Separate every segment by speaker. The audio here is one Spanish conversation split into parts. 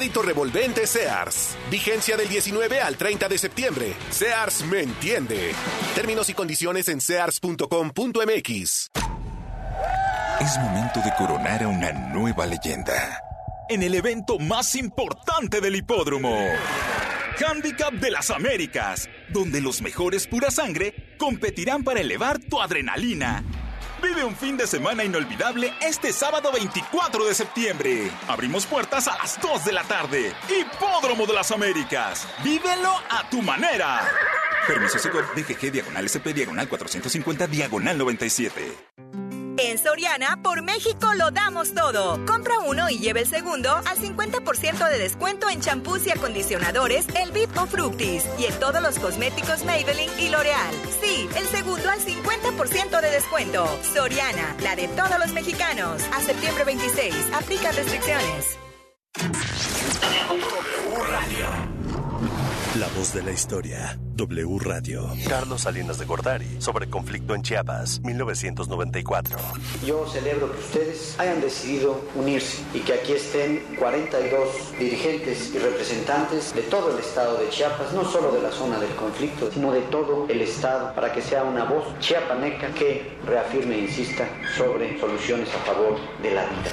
Speaker 1: crédito revolvente Sears. Vigencia del 19 al 30 de septiembre. Sears me entiende. Términos y condiciones en sears.com.mx.
Speaker 2: Es momento de coronar a una nueva leyenda en el evento más importante del hipódromo. Handicap de las Américas, donde los mejores pura sangre competirán para elevar tu adrenalina. Vive un fin de semana inolvidable este sábado 24 de septiembre. Abrimos puertas a las 2 de la tarde. Hipódromo de las Américas. Vívelo a tu manera. Permiso Segov DGG /450/97.
Speaker 3: En Soriana, por México lo damos todo. Compra uno y lleve el segundo al 50% de descuento en champús y acondicionadores El VIP o Fructis. Y en todos los cosméticos Maybelline y L'Oreal. Sí, el segundo al 50% de descuento. Soriana, la de todos los mexicanos. A septiembre 26. Aplica restricciones.
Speaker 4: La voz de la historia, W Radio. Carlos Salinas de Gortari, sobre conflicto en Chiapas, 1994.
Speaker 5: Yo celebro que ustedes hayan decidido unirse y que aquí estén 42 dirigentes y representantes de todo el estado de Chiapas, no solo de la zona del conflicto, sino de todo el estado, para que sea una voz chiapaneca que reafirme e insista sobre soluciones a favor de la vida.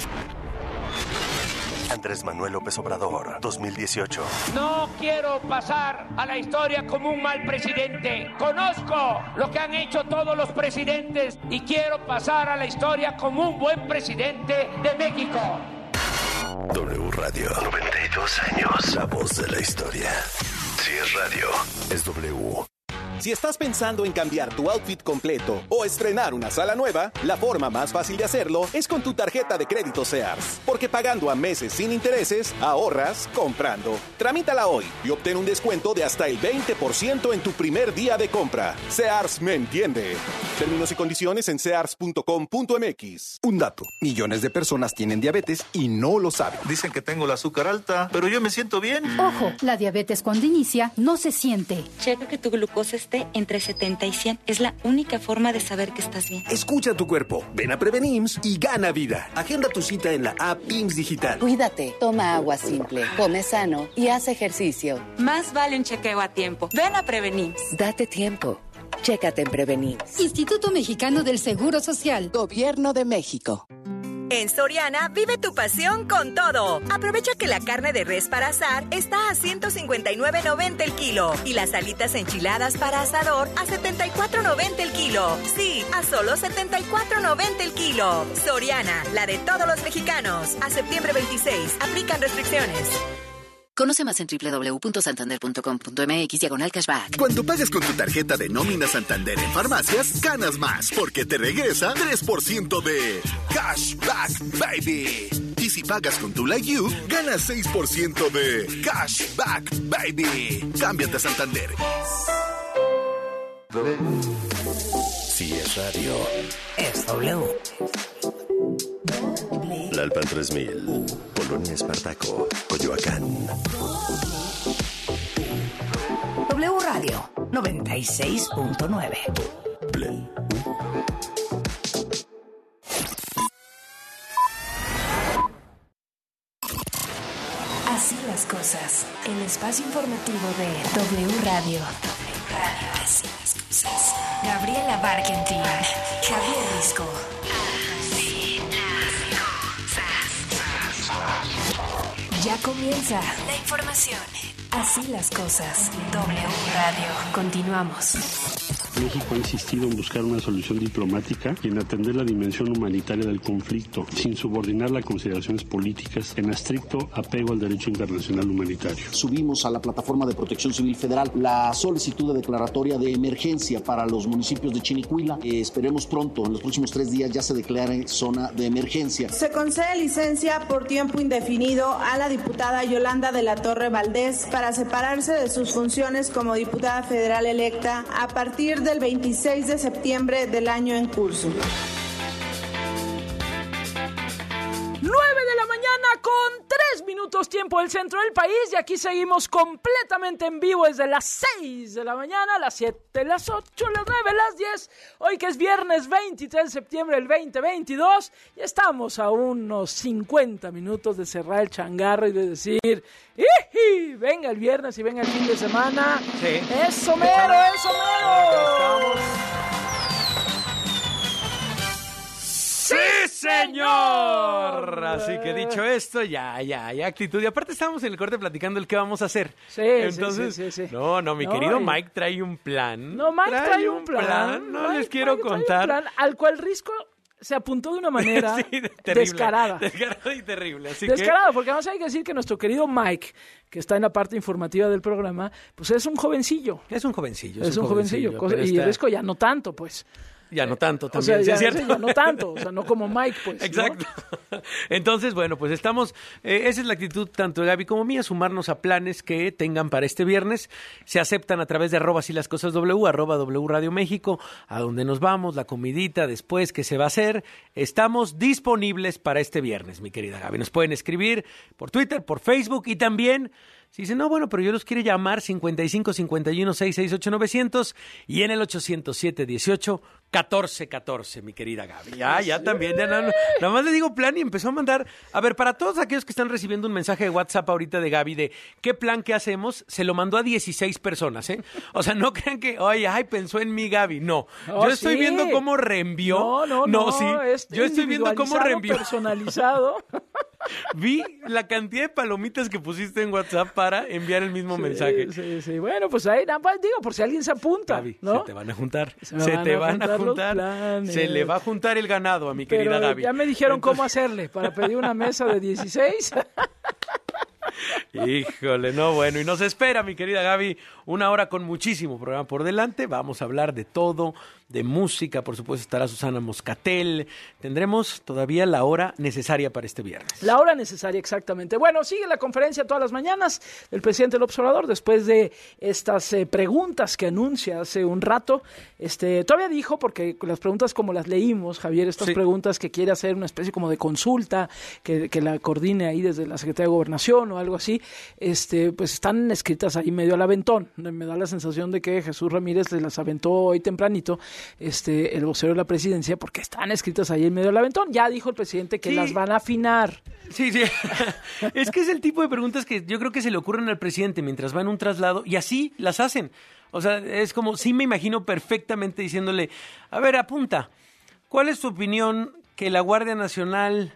Speaker 4: Andrés Manuel López Obrador, 2018.
Speaker 6: No quiero pasar a la historia como un mal presidente. Conozco lo que han hecho todos los presidentes y quiero pasar a la historia como un buen presidente de México.
Speaker 4: W Radio, 92 años. La voz de la historia. Si es radio, es W.
Speaker 1: Si estás pensando en cambiar tu outfit completo o estrenar una sala nueva, la forma más fácil de hacerlo es con tu tarjeta de crédito Sears. Porque pagando a meses sin intereses, ahorras comprando. Tramítala hoy y obtén un descuento de hasta el 20% en tu primer día de compra. Sears me entiende. Términos y condiciones en sears.com.mx.
Speaker 7: Un dato: millones de personas tienen diabetes y no lo saben.
Speaker 8: Dicen que tengo el azúcar alta, pero yo me siento bien.
Speaker 9: Ojo, la diabetes cuando inicia no se siente.
Speaker 10: Checa que tu glucosa esté entre 70 y 100. Es la única forma de saber que estás bien.
Speaker 11: Escucha a tu cuerpo. Ven a Prevenims y gana vida. Agenda tu cita en la app IMSS Digital.
Speaker 12: Cuídate, toma agua simple, come sano y haz ejercicio.
Speaker 10: Más vale un chequeo a tiempo. Ven a Prevenims.
Speaker 12: Date tiempo. Chécate en Prevenims.
Speaker 9: Instituto Mexicano del Seguro Social.
Speaker 12: Gobierno de México.
Speaker 3: En Soriana, vive tu pasión con todo. Aprovecha que la carne de res para asar está a $159.90 el kilo y las alitas enchiladas para asador a $74.90 el kilo. Sí, a solo $74.90 el kilo. Soriana, la de todos los mexicanos. A septiembre 26. Aplican restricciones.
Speaker 13: Conoce más en www.santander.com.mx/cashback.
Speaker 11: Cuando pagas con tu tarjeta de nómina Santander en farmacias, ganas más, porque te regresa 3% de cashback, baby. Y si pagas con tu Like You, ganas 6% de cashback, baby. Cámbiate a Santander.
Speaker 4: Si es radio,
Speaker 14: es W.
Speaker 4: Lalpan 3000, Polonia Espartaco, Coyoacán.
Speaker 14: W Radio 96.9. Así las cosas. El espacio informativo de W Radio. W Radio. Así las cosas. Gabriela Barkentin, Javier Risco. Ya comienza la información. Así las cosas. W Radio. Continuamos.
Speaker 15: México ha insistido en buscar una solución diplomática y en atender la dimensión humanitaria del conflicto, sin subordinar las consideraciones políticas en estricto apego al derecho internacional humanitario.
Speaker 16: Subimos a la Plataforma de Protección Civil Federal la solicitud de declaratoria de emergencia para los municipios de Chinicuila. Esperemos pronto, en los próximos 3 días, ya se declare zona de emergencia.
Speaker 17: Se concede licencia por tiempo indefinido a la diputada Yolanda de la Torre Valdés para separarse de sus funciones como diputada federal electa a partir del 26 de septiembre del año en curso.
Speaker 18: 9 de la mañana con 3 minutos. minutos, tiempo del centro del país, y aquí seguimos completamente en vivo desde las 6 de la mañana, las 7, las 8, las 9, las 10, hoy que es viernes 23 de septiembre del 2022, y estamos a unos 50 minutos de cerrar el changarro y de decir, ¡iji! Venga el viernes y venga el fin de semana.
Speaker 19: Sí.
Speaker 18: ¡Eso mero, eso mero!
Speaker 19: ¡Sí, señor! Así que dicho esto, ya hay actitud. Y aparte estábamos en el corte platicando el qué vamos a hacer.
Speaker 18: Sí,
Speaker 19: entonces,
Speaker 18: sí.
Speaker 19: No, mi querido Mike trae un plan.
Speaker 18: No, Mike trae un plan.
Speaker 19: No les quiero contar.
Speaker 18: Trae un plan al cual Risco se apuntó de una manera
Speaker 19: terrible,
Speaker 18: descarada.
Speaker 19: Descarada y terrible. Así
Speaker 18: descarada, porque además hay que decir que nuestro querido Mike, que está en la parte informativa del programa, pues es un jovencillo.
Speaker 19: Es un jovencillo.
Speaker 18: Y Risco ya no tanto, pues.
Speaker 19: Ya no tanto también,
Speaker 18: o sea,
Speaker 19: ¿sí es cierto?
Speaker 18: Ya no tanto, o sea, no como Mike, pues.
Speaker 19: Exacto. ¿No? Entonces, bueno, pues estamos, esa es la actitud tanto de Gaby como mía, sumarnos a planes que tengan para este viernes. Se aceptan a través de @silascosasw, @W Radio México, a donde nos vamos, la comidita después, qué se va a hacer. Estamos disponibles para este viernes, mi querida Gaby. Nos pueden escribir por Twitter, por Facebook y también... Si dicen, no, bueno, pero yo los quiero llamar 55 51 668 900 y en el 807 18 14 14, mi querida Gaby. Ya también, nada más le digo plan y empezó a mandar. A ver, para todos aquellos que están recibiendo un mensaje de WhatsApp ahorita de Gaby de qué plan que hacemos, se lo mandó a 16 personas, ¿eh? O sea, no crean que, pensó en mí Gaby. No, yo estoy viendo cómo reenvió. No, sí. Yo estoy viendo cómo reenvió.
Speaker 18: Personalizado.
Speaker 19: Vi la cantidad de palomitas que pusiste en WhatsApp para enviar el mismo mensaje.
Speaker 18: Sí. Bueno, pues ahí nada más digo, por si alguien se apunta,
Speaker 19: Gaby,
Speaker 18: ¿no?
Speaker 19: se te van a juntar. Se te van a juntar. Se le va a juntar el ganado a mi querida Gaby.
Speaker 18: Ya me dijeron cómo hacerle para pedir una mesa de 16.
Speaker 19: Híjole, no, bueno, y nos espera, mi querida Gaby, una hora con muchísimo programa por delante. Vamos a hablar de todo, de música, por supuesto estará Susana Moscatel. Tendremos todavía la hora necesaria para este viernes.
Speaker 18: La hora necesaria, exactamente. Bueno, sigue la conferencia todas las mañanas del presidente López Obrador después de estas preguntas que anuncia hace un rato. Todavía dijo, porque las preguntas como las leímos, Javier, estas preguntas que quiere hacer una especie como de consulta, que la coordine ahí desde la Secretaría de Gobernación o algo así, pues están escritas ahí medio al aventón. Me da la sensación de que Jesús Ramírez se las aventó hoy tempranito, el vocero de la presidencia, porque están escritas ahí en medio del aventón. Ya dijo el presidente que las van a afinar.
Speaker 19: Sí. Es que es el tipo de preguntas que yo creo que se le ocurren al presidente mientras va en un traslado y así las hacen. O sea, es como, sí me imagino perfectamente diciéndole, a ver, apunta, ¿cuál es tu opinión que la Guardia Nacional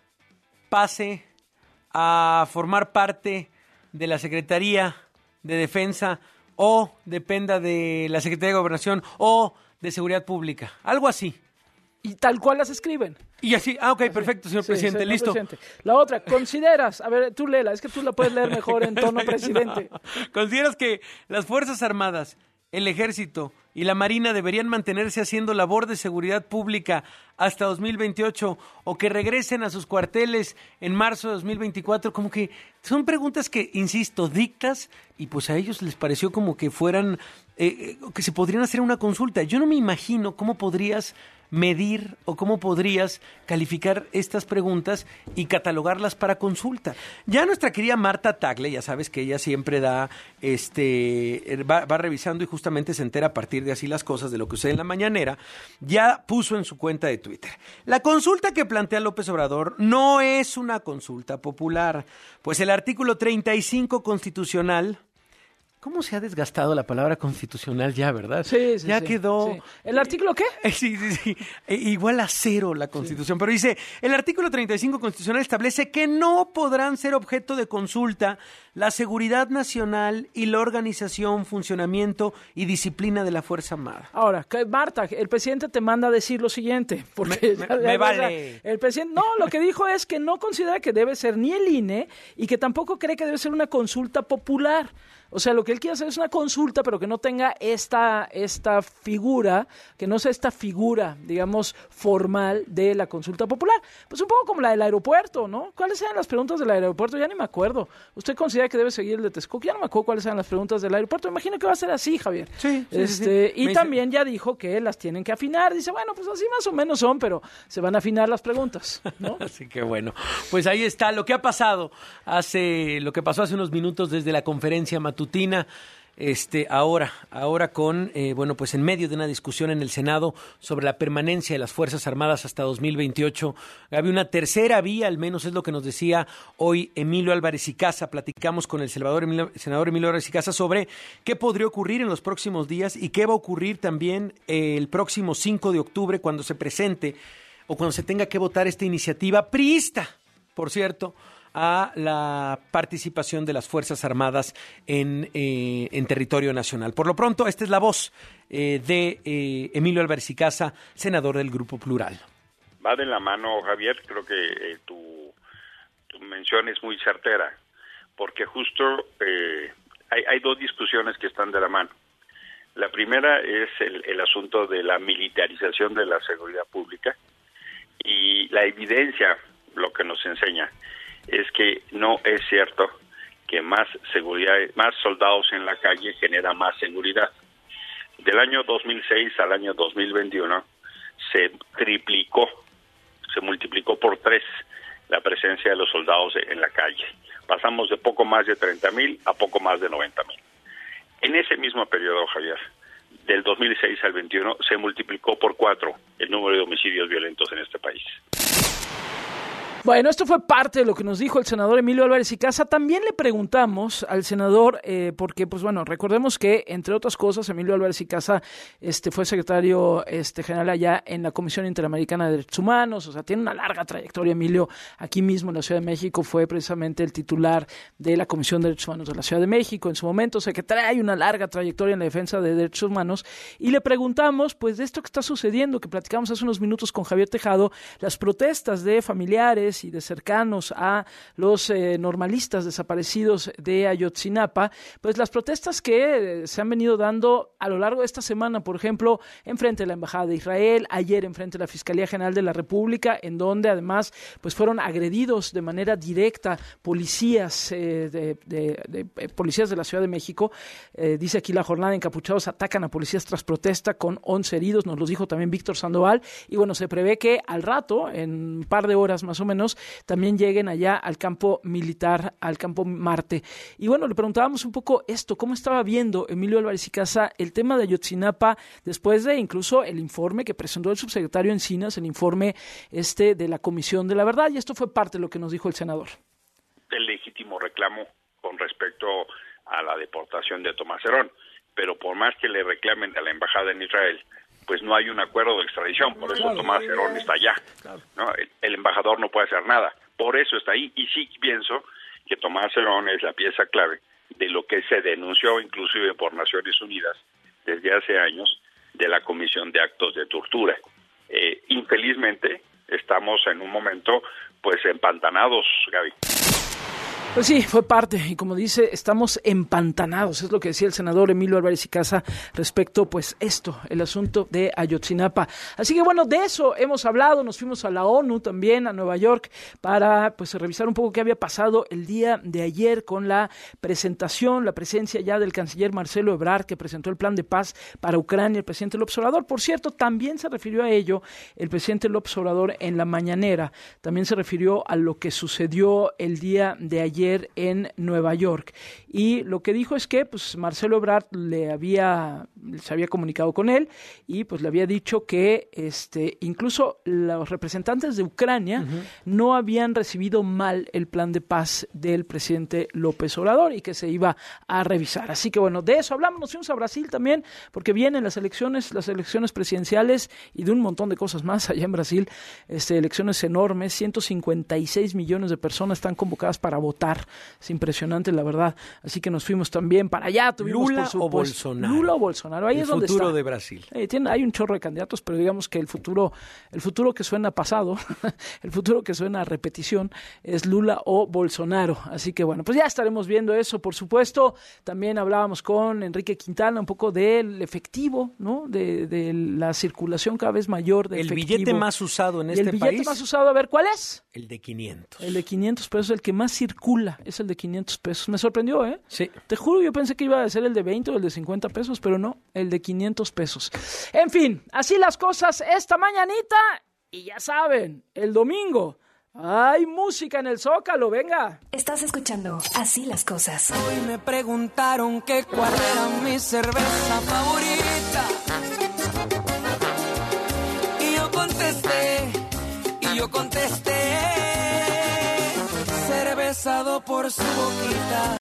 Speaker 19: pase a formar parte de la Secretaría de Defensa o dependa de la Secretaría de Gobernación o de Seguridad Pública? Algo así.
Speaker 18: Y tal cual las escriben.
Speaker 19: Y así, ok, perfecto, señor presidente, listo.
Speaker 18: Presidente. La otra, consideras, a ver, tú léela, es que tú la puedes leer mejor en tono presidente.
Speaker 19: ¿Consideras que las Fuerzas Armadas, el Ejército y la Marina deberían mantenerse haciendo labor de seguridad pública hasta 2028 o que regresen a sus cuarteles en marzo de 2024? Como que son preguntas que, insisto, dictas y pues a ellos les pareció como que fueran, que se podrían hacer una consulta. Yo no me imagino cómo podrías medir o cómo podrías calificar estas preguntas y catalogarlas para consulta. Ya nuestra querida Marta Tagle, ya sabes que ella siempre da, va revisando y justamente se entera a partir de Así las Cosas, de lo que sucede en la mañanera, ya puso en su cuenta de Twitter: la consulta que plantea López Obrador no es una consulta popular, pues el artículo 35 constitucional... ¿Cómo se ha desgastado la palabra constitucional ya, verdad?
Speaker 18: Sí.
Speaker 19: Ya quedó...
Speaker 18: Sí. ¿El artículo qué?
Speaker 19: Sí. Igual a cero la Constitución. Pero dice, el artículo 35 constitucional establece que no podrán ser objeto de consulta la seguridad nacional y la organización, funcionamiento y disciplina de la Fuerza Armada.
Speaker 18: Ahora, Marta, el presidente te manda a decir lo siguiente. Porque
Speaker 19: me vale.
Speaker 18: El presidente, lo que dijo es que no considera que debe ser ni el INE y que tampoco cree que debe ser una consulta popular. O sea, lo que que él quiere hacer es una consulta, pero que no tenga esta figura, que no sea esta figura, digamos, formal de la consulta popular. Pues un poco como la del aeropuerto, ¿no? ¿Cuáles eran las preguntas del aeropuerto? Ya ni me acuerdo. ¿Usted considera que debe seguir el de Texcoco? Ya no me acuerdo cuáles eran las preguntas del aeropuerto. Imagino que va a ser así, Javier.
Speaker 19: Sí.
Speaker 18: Y también ya dijo que las tienen que afinar. Dice, bueno, pues así más o menos son, pero se van a afinar las preguntas, ¿no?
Speaker 19: Así que bueno, pues ahí está lo que ha pasado lo que pasó hace unos minutos desde la conferencia matutina. Ahora con, pues en medio de una discusión en el Senado sobre la permanencia de las Fuerzas Armadas hasta 2028, había una tercera vía, al menos es lo que nos decía hoy Emilio Álvarez y Casa. Platicamos con el senador Emilio Álvarez y Casa sobre qué podría ocurrir en los próximos días y qué va a ocurrir también el próximo 5 de octubre cuando se presente o cuando se tenga que votar esta iniciativa priista, por cierto, a la participación de las Fuerzas Armadas en territorio nacional. Por lo pronto, esta es la voz de Emilio Álvarez y Casa, senador del Grupo Plural.
Speaker 20: Va de la mano, Javier, creo que tu mención es muy certera, porque justo hay dos discusiones que están de la mano. La primera es el asunto de la militarización de la seguridad pública, y la evidencia lo que nos enseña es que no es cierto que más seguridad, más soldados en la calle genera más seguridad. Del año 2006 al año 2021 se multiplicó por 3 la presencia de los soldados en la calle. Pasamos de poco más de 30,000 a poco más de 90,000. En ese mismo periodo, Javier, del 2006 al 21 se multiplicó por 4 el número de homicidios violentos en este país.
Speaker 18: Bueno, esto fue parte de lo que nos dijo el senador Emilio Álvarez y Casa. También le preguntamos al senador, porque, pues bueno, recordemos que, entre otras cosas, Emilio Álvarez y Casa fue secretario general allá en la Comisión Interamericana de Derechos Humanos, o sea, tiene una larga trayectoria. Emilio, aquí mismo en la Ciudad de México, fue precisamente el titular de la Comisión de Derechos Humanos de la Ciudad de México en su momento, o sea, que trae una larga trayectoria en la defensa de derechos humanos. Y le preguntamos, pues, de esto que está sucediendo, que platicamos hace unos minutos con Javier Tejado, las protestas de familiares y de cercanos a los normalistas desaparecidos de Ayotzinapa, pues las protestas que se han venido dando a lo largo de esta semana, por ejemplo, enfrente de la Embajada de Israel, ayer enfrente de la Fiscalía General de la República, en donde además pues fueron agredidos de manera directa policías policías de la Ciudad de México. Dice aquí la jornada, encapuchados atacan a policías tras protesta con 11 heridos, nos los dijo también Víctor Sandoval, y bueno, se prevé que al rato, en un par de horas más o menos, también lleguen allá al campo militar, al campo Marte. Y bueno, le preguntábamos un poco esto, ¿cómo estaba viendo Emilio Álvarez y Casa el tema de Ayotzinapa después de incluso el informe que presentó el subsecretario Encinas, el informe de la Comisión de la Verdad? Y esto fue parte de lo que nos dijo el senador.
Speaker 20: El legítimo reclamo con respecto a la deportación de Tomás Herón, pero por más que le reclamen a la embajada en Israel, pues no hay un acuerdo de extradición, por eso Tomás Herón está allá, ¿no? El embajador no puede hacer nada, por eso está ahí, y sí pienso que Tomás Herón es la pieza clave de lo que se denunció inclusive por Naciones Unidas desde hace años de la Comisión de Actos de Tortura. Infelizmente estamos en un momento pues empantanados, Gaby.
Speaker 18: Pues sí, fue parte, y como dice, estamos empantanados, es lo que decía el senador Emilio Álvarez y Casa respecto, pues el asunto de Ayotzinapa. Así que bueno, de eso hemos hablado, nos fuimos a la ONU también, a Nueva York, para pues revisar un poco qué había pasado el día de ayer con la presencia ya del canciller Marcelo Ebrard, que presentó el plan de paz para Ucrania, el presidente López Obrador. Por cierto, también se refirió a ello el presidente López Obrador en la mañanera, también se refirió a lo que sucedió el día de ayer en Nueva York, y lo que dijo es que pues Marcelo Ebrard se había comunicado con él y pues le había dicho que incluso los representantes de Ucrania no habían recibido mal el plan de paz del presidente López Obrador y que se iba a revisar. Así que bueno, de eso hablamos. Nos fuimos a Brasil también porque vienen las elecciones presidenciales y de un montón de cosas más allá en Brasil, elecciones enormes, 156 millones de personas están convocadas para votar. Es impresionante, la verdad. Así que nos fuimos también para allá. Tuvimos,
Speaker 19: ¿Lula
Speaker 18: o Bolsonaro? Lula o Bolsonaro. Bolsonaro. Ahí
Speaker 19: el
Speaker 18: es donde está.
Speaker 19: El futuro de Brasil.
Speaker 18: Hay un chorro de candidatos, pero digamos que el futuro que suena a pasado, el futuro que suena a repetición es Lula o Bolsonaro. Así que bueno, pues ya estaremos viendo eso, por supuesto. También hablábamos con Enrique Quintana un poco del efectivo, ¿no? De la circulación cada vez mayor de efectivo.
Speaker 19: El billete más usado en este país.
Speaker 18: El billete más usado, a ver, ¿cuál es?
Speaker 19: El de 500.
Speaker 18: El de 500 pesos, el que más circula, es el de 500 pesos. Me sorprendió, ¿eh?
Speaker 19: Sí.
Speaker 18: Te juro, yo pensé que iba a ser el de 20 o el de 50 pesos, pero no, el de 500 pesos. En fin, así las cosas esta mañanita. Y ya saben, el domingo hay música en el Zócalo, venga.
Speaker 14: Estás escuchando Así las Cosas.
Speaker 21: Hoy me preguntaron que cuál era mi cerveza favorita. Y yo contesté, cervezado por su boquita.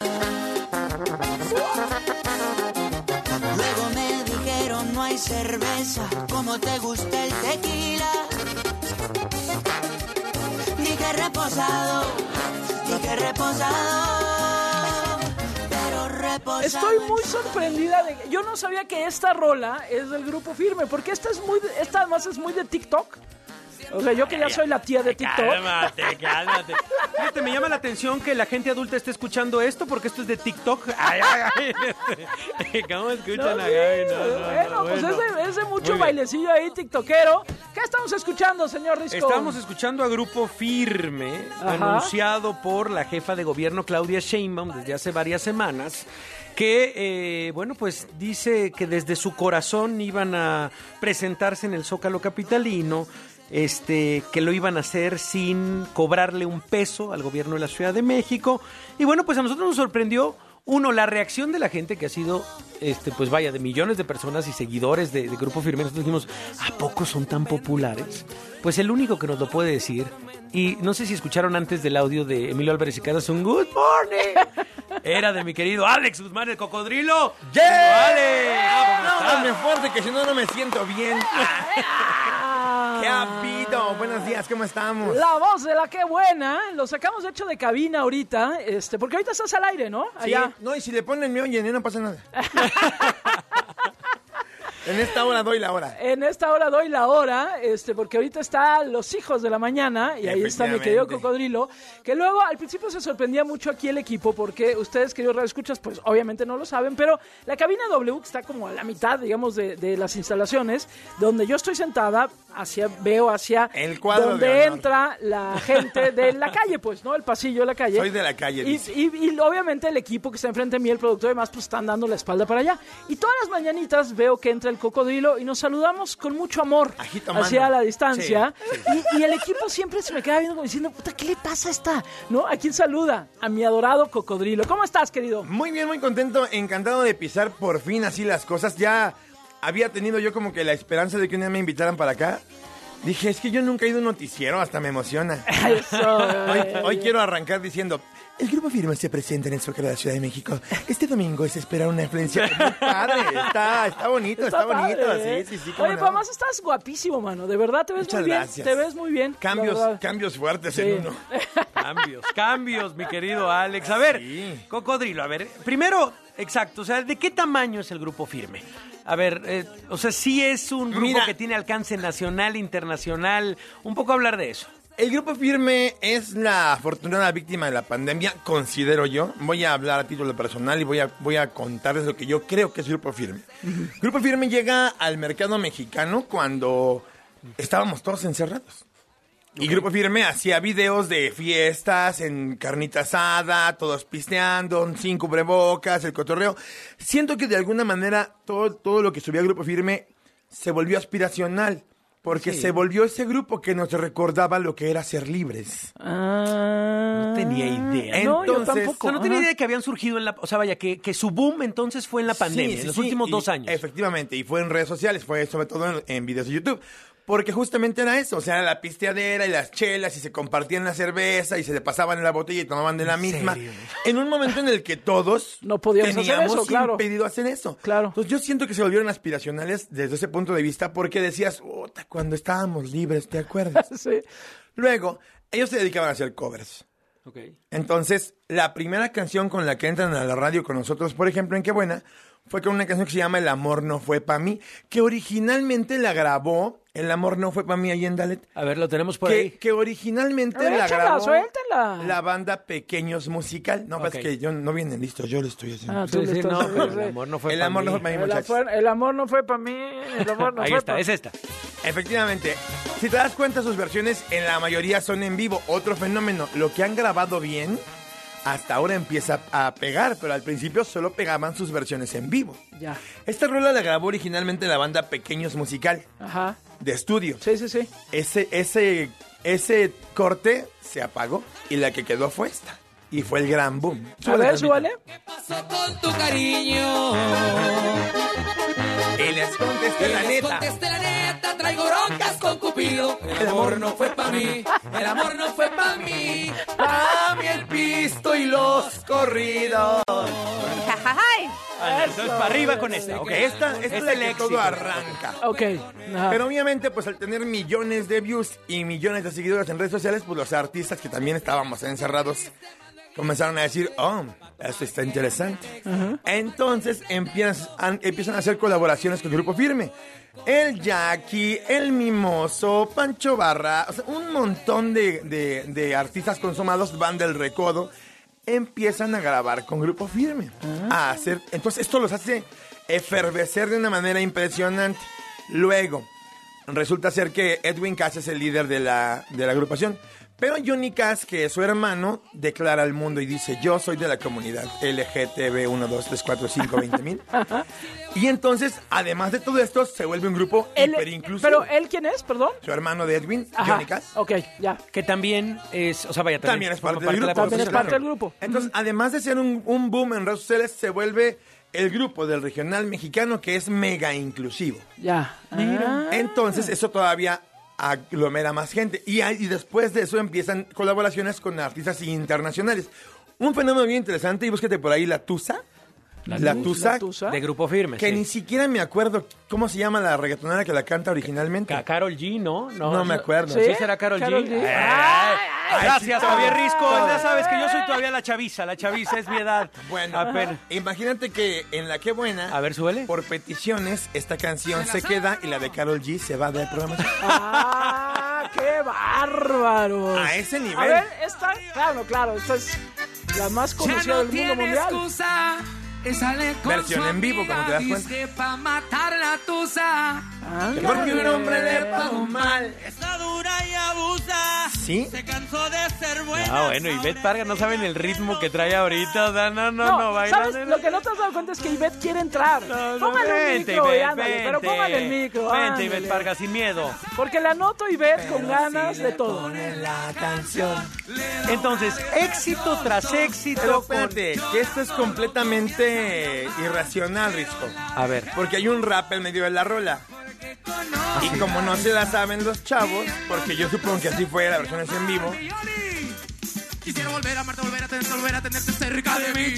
Speaker 22: Luego me dijeron no hay cerveza, como te gusta el tequila. Dije reposado, pero reposado.
Speaker 18: Estoy muy sorprendida yo no sabía que esta rola es del Grupo Firme, porque esta además es muy de TikTok. O sea, yo que ya soy la tía de TikTok.
Speaker 19: Cálmate. Fíjate, me llama la atención que la gente adulta esté escuchando esto, porque esto es de TikTok. ¿Cómo escuchan a Gaby?
Speaker 18: Bueno, pues es de mucho bailecillo ahí tiktokero. ¿Qué estamos escuchando, señor Risco?
Speaker 19: Estamos escuchando a Grupo Firme, anunciado por la jefa de gobierno Claudia Sheinbaum desde hace varias semanas, que, pues dice que desde su corazón iban a presentarse en el Zócalo capitalino, que lo iban a hacer sin cobrarle un peso al gobierno de la Ciudad de México. Y bueno, pues a nosotros nos sorprendió, la reacción de la gente, que ha sido, de millones de personas y seguidores de Grupo Firme. Nosotros dijimos, ¿a poco son tan populares? Pues el único que nos lo puede decir, y no sé si escucharon antes del audio de Emilio Álvarez y Casas, un good morning, era de mi querido Alex Guzmán, el cocodrilo.
Speaker 23: ¡Yeah! ¡Alex! Apláudame fuerte, que si no me siento bien. ¡Qué habido! Buenos días, ¿cómo estamos?
Speaker 18: La voz de la que buena. Lo sacamos de hecho de cabina ahorita, porque ahorita estás al aire, ¿no? Allá.
Speaker 23: Sí, no, y si le ponen me oyen, no pasa nada. En esta hora doy la hora.
Speaker 18: En esta hora doy la hora, porque ahorita están los hijos de la mañana y ahí está mi querido Cocodrilo, que luego al principio se sorprendía mucho aquí el equipo porque ustedes, queridos radioescuchas, pues obviamente no lo saben, pero la cabina W, que está como a la mitad, digamos, de las instalaciones, donde yo estoy sentada, veo hacia
Speaker 23: el cuadro
Speaker 18: donde entra la gente de la calle, pues, ¿no? El pasillo de la calle.
Speaker 23: Soy de la calle,
Speaker 18: y obviamente el equipo que está enfrente de mí, el productor y demás, pues están dando la espalda para allá. Y todas las mañanitas veo que entra el Cocodrilo y nos saludamos con mucho amor hacia la distancia. Sí. Y el equipo siempre se me queda viendo como diciendo, puta, ¿qué le pasa a esta? ¿No? ¿A quién saluda? A mi adorado Cocodrilo. ¿Cómo estás, querido?
Speaker 23: Muy bien, muy contento, encantado de pisar por fin así las cosas. Ya había tenido yo como que la esperanza de que un día me invitaran para acá. Dije, es que yo nunca he ido a un noticiero, hasta me emociona. Hoy quiero arrancar diciendo, el Grupo Firme se presenta en el Zócalo de la Ciudad de México. Este domingo es esperar una influencia muy padre. Está bonito, está bonito.
Speaker 18: ¿Eh?
Speaker 23: Sí.
Speaker 18: Oye, no. Además estás guapísimo, mano. De verdad, te ves
Speaker 23: Muchas
Speaker 18: muy bien.
Speaker 23: Gracias.
Speaker 18: Te ves muy bien.
Speaker 23: Cambios fuertes en uno.
Speaker 19: Cambios, mi querido Alex. A ver, Cocodrilo, primero, exacto, o sea, ¿de qué tamaño es el Grupo Firme? A ver, sí es un grupo que tiene alcance nacional, internacional. Un poco hablar de eso.
Speaker 23: El Grupo Firme es la afortunada víctima de la pandemia, considero yo. Voy a hablar a título personal y voy a contarles lo que yo creo que es Grupo Firme. Grupo Firme llega al mercado mexicano cuando estábamos todos encerrados. Y Grupo Firme hacía videos de fiestas, en carnita asada, todos pisteando, sin cubrebocas, el cotorreo. Siento que de alguna manera todo lo que subía Grupo Firme se volvió aspiracional. Porque se volvió ese grupo que nos recordaba lo que era ser libres.
Speaker 19: No tenía idea.
Speaker 18: Entonces, no, yo tampoco.
Speaker 19: No tenía idea de que habían surgido que su boom entonces fue en la pandemia, en los últimos 2 años.
Speaker 23: Efectivamente, y fue en redes sociales, fue sobre todo en videos de YouTube. Porque justamente era eso, o sea, era la pisteadera y las chelas y se compartían la cerveza y se le pasaban la botella y tomaban de la misma. ¿Serio? En un momento en el que todos
Speaker 18: no podíamos
Speaker 23: teníamos
Speaker 18: hacer eso,
Speaker 23: impedido hacer eso.
Speaker 18: Claro.
Speaker 23: Entonces yo siento que se volvieron aspiracionales desde ese punto de vista porque decías, cuando estábamos libres, ¿te acuerdas?
Speaker 18: Sí.
Speaker 23: Luego, ellos se dedicaban a hacer covers.
Speaker 19: Okay.
Speaker 23: Entonces, la primera canción con la que entran a la radio con nosotros, por ejemplo, en Qué Buena, fue con una canción que se llama El amor no fue pa' mí, que originalmente la grabó El amor no fue pa' mí ahí en Dalet.
Speaker 19: A ver, lo tenemos por ahí.
Speaker 23: Que originalmente la grabó la banda Pequeños Musical. No, es que yo no vienen listos, yo lo estoy haciendo.
Speaker 19: El amor no fue pa' mí.
Speaker 23: Muchachos.
Speaker 18: El amor no fue para mí, el amor no
Speaker 19: ahí
Speaker 18: fue
Speaker 19: está, es esta.
Speaker 23: Efectivamente. Si te das cuenta, sus versiones en la mayoría son en vivo. Otro fenómeno, lo que han grabado bien hasta ahora empieza a pegar, pero al principio solo pegaban sus versiones en vivo.
Speaker 18: Ya.
Speaker 23: Esta rola la grabó originalmente la banda Pequeños Musical.
Speaker 18: Ajá.
Speaker 23: De estudio.
Speaker 18: Sí.
Speaker 23: Ese corte se apagó y la que quedó fue esta. Y fue el gran boom.
Speaker 18: A ver, súbale.
Speaker 21: ¿Qué pasó con tu cariño?
Speaker 23: Y les contesté la neta,
Speaker 21: traigo broncas con Cupido. El amor no fue pa' mí, el amor no fue pa' mí.
Speaker 23: Pa' mí el pisto y los corridos.
Speaker 19: Entonces, para arriba con esta. Okay.
Speaker 23: Esta es la que todo arranca.
Speaker 18: Ok. Ajá.
Speaker 23: Pero obviamente, pues al tener millones de views y millones de seguidores en redes sociales, pues los artistas que también estábamos encerrados comenzaron a decir, esto está interesante. Uh-huh. Entonces empiezan a hacer colaboraciones con Grupo Firme. El Jackie, el Mimoso, Pancho Barra, o sea, un montón de artistas consumados, van del recodo, empiezan a grabar con Grupo Firme. A hacer, entonces esto los hace efervecer de una manera impresionante. Luego, resulta ser que Edwin Cass es el líder de la agrupación. Pero Johnny Cass, que es su hermano, declara al mundo y dice, yo soy de la comunidad LGTB 1, 2, 3, 4, 5, 20,000. Y entonces, además de todo esto, se vuelve un grupo hiperinclusivo.
Speaker 18: ¿Pero él quién es, perdón?
Speaker 23: Su hermano de Edwin,
Speaker 18: Ajá.
Speaker 23: Johnny Cass.
Speaker 18: Ok, ya.
Speaker 19: Que también es,
Speaker 23: también es parte del grupo.
Speaker 18: También es parte del grupo.
Speaker 23: Entonces, además de ser un boom en redes sociales, se vuelve el grupo del regional mexicano que es mega inclusivo.
Speaker 18: Ya.
Speaker 23: Entonces, eso todavía aglomera más gente. Y después de eso empiezan colaboraciones con artistas internacionales. Un fenómeno bien interesante, y búsquete por ahí la Tusa. La Tusa
Speaker 19: de Grupo Firme.
Speaker 23: Que ni siquiera me acuerdo cómo se llama la reggaetonera que la canta originalmente.
Speaker 19: Karol G, ¿no?
Speaker 23: No me acuerdo.
Speaker 19: ¿Sí será Karol G? Gracias, Javier Risco. Ya sabes que yo soy todavía la chaviza. La chaviza es mi edad.
Speaker 23: Bueno, imagínate que en La Qué Buena,
Speaker 19: a ver, súbele.
Speaker 23: Por peticiones, esta canción se queda y la de Karol G se va del programa.
Speaker 18: ¡Qué bárbaro!
Speaker 23: A ese nivel.
Speaker 18: A ver, esta, claro, esta es la más conocida del mundo mundial.
Speaker 23: Versión en vivo, como te das cuenta.
Speaker 21: Pa' matar la tusa.
Speaker 23: Porque un hombre le pagó mal.
Speaker 22: Está dura y abusa.
Speaker 23: ¿Sí?
Speaker 22: Se cansó de ser buena.
Speaker 19: Bueno, Ivette Parga no saben el ritmo que trae ahorita. O sea, no baila.
Speaker 18: ¿Sabes? Lo que no te has dado cuenta es que Ivette quiere entrar. Póngale el micro,
Speaker 19: Ivette,
Speaker 18: ándale, pero póngale el micro.
Speaker 19: Vente, Ivette Parga, sin miedo.
Speaker 18: Porque la noto Ivette con ganas de todo.
Speaker 23: La canción.
Speaker 19: Entonces, éxito tras éxito.
Speaker 23: Pero espérate, que esto es completamente irracional, Risco.
Speaker 19: A ver.
Speaker 23: Porque hay un rap en medio de la rola. Y como no se la saben los chavos, porque yo supongo que así fue la versión en vivo.
Speaker 21: Quisiera volver a amarte, volver a tenerte cerca de mí.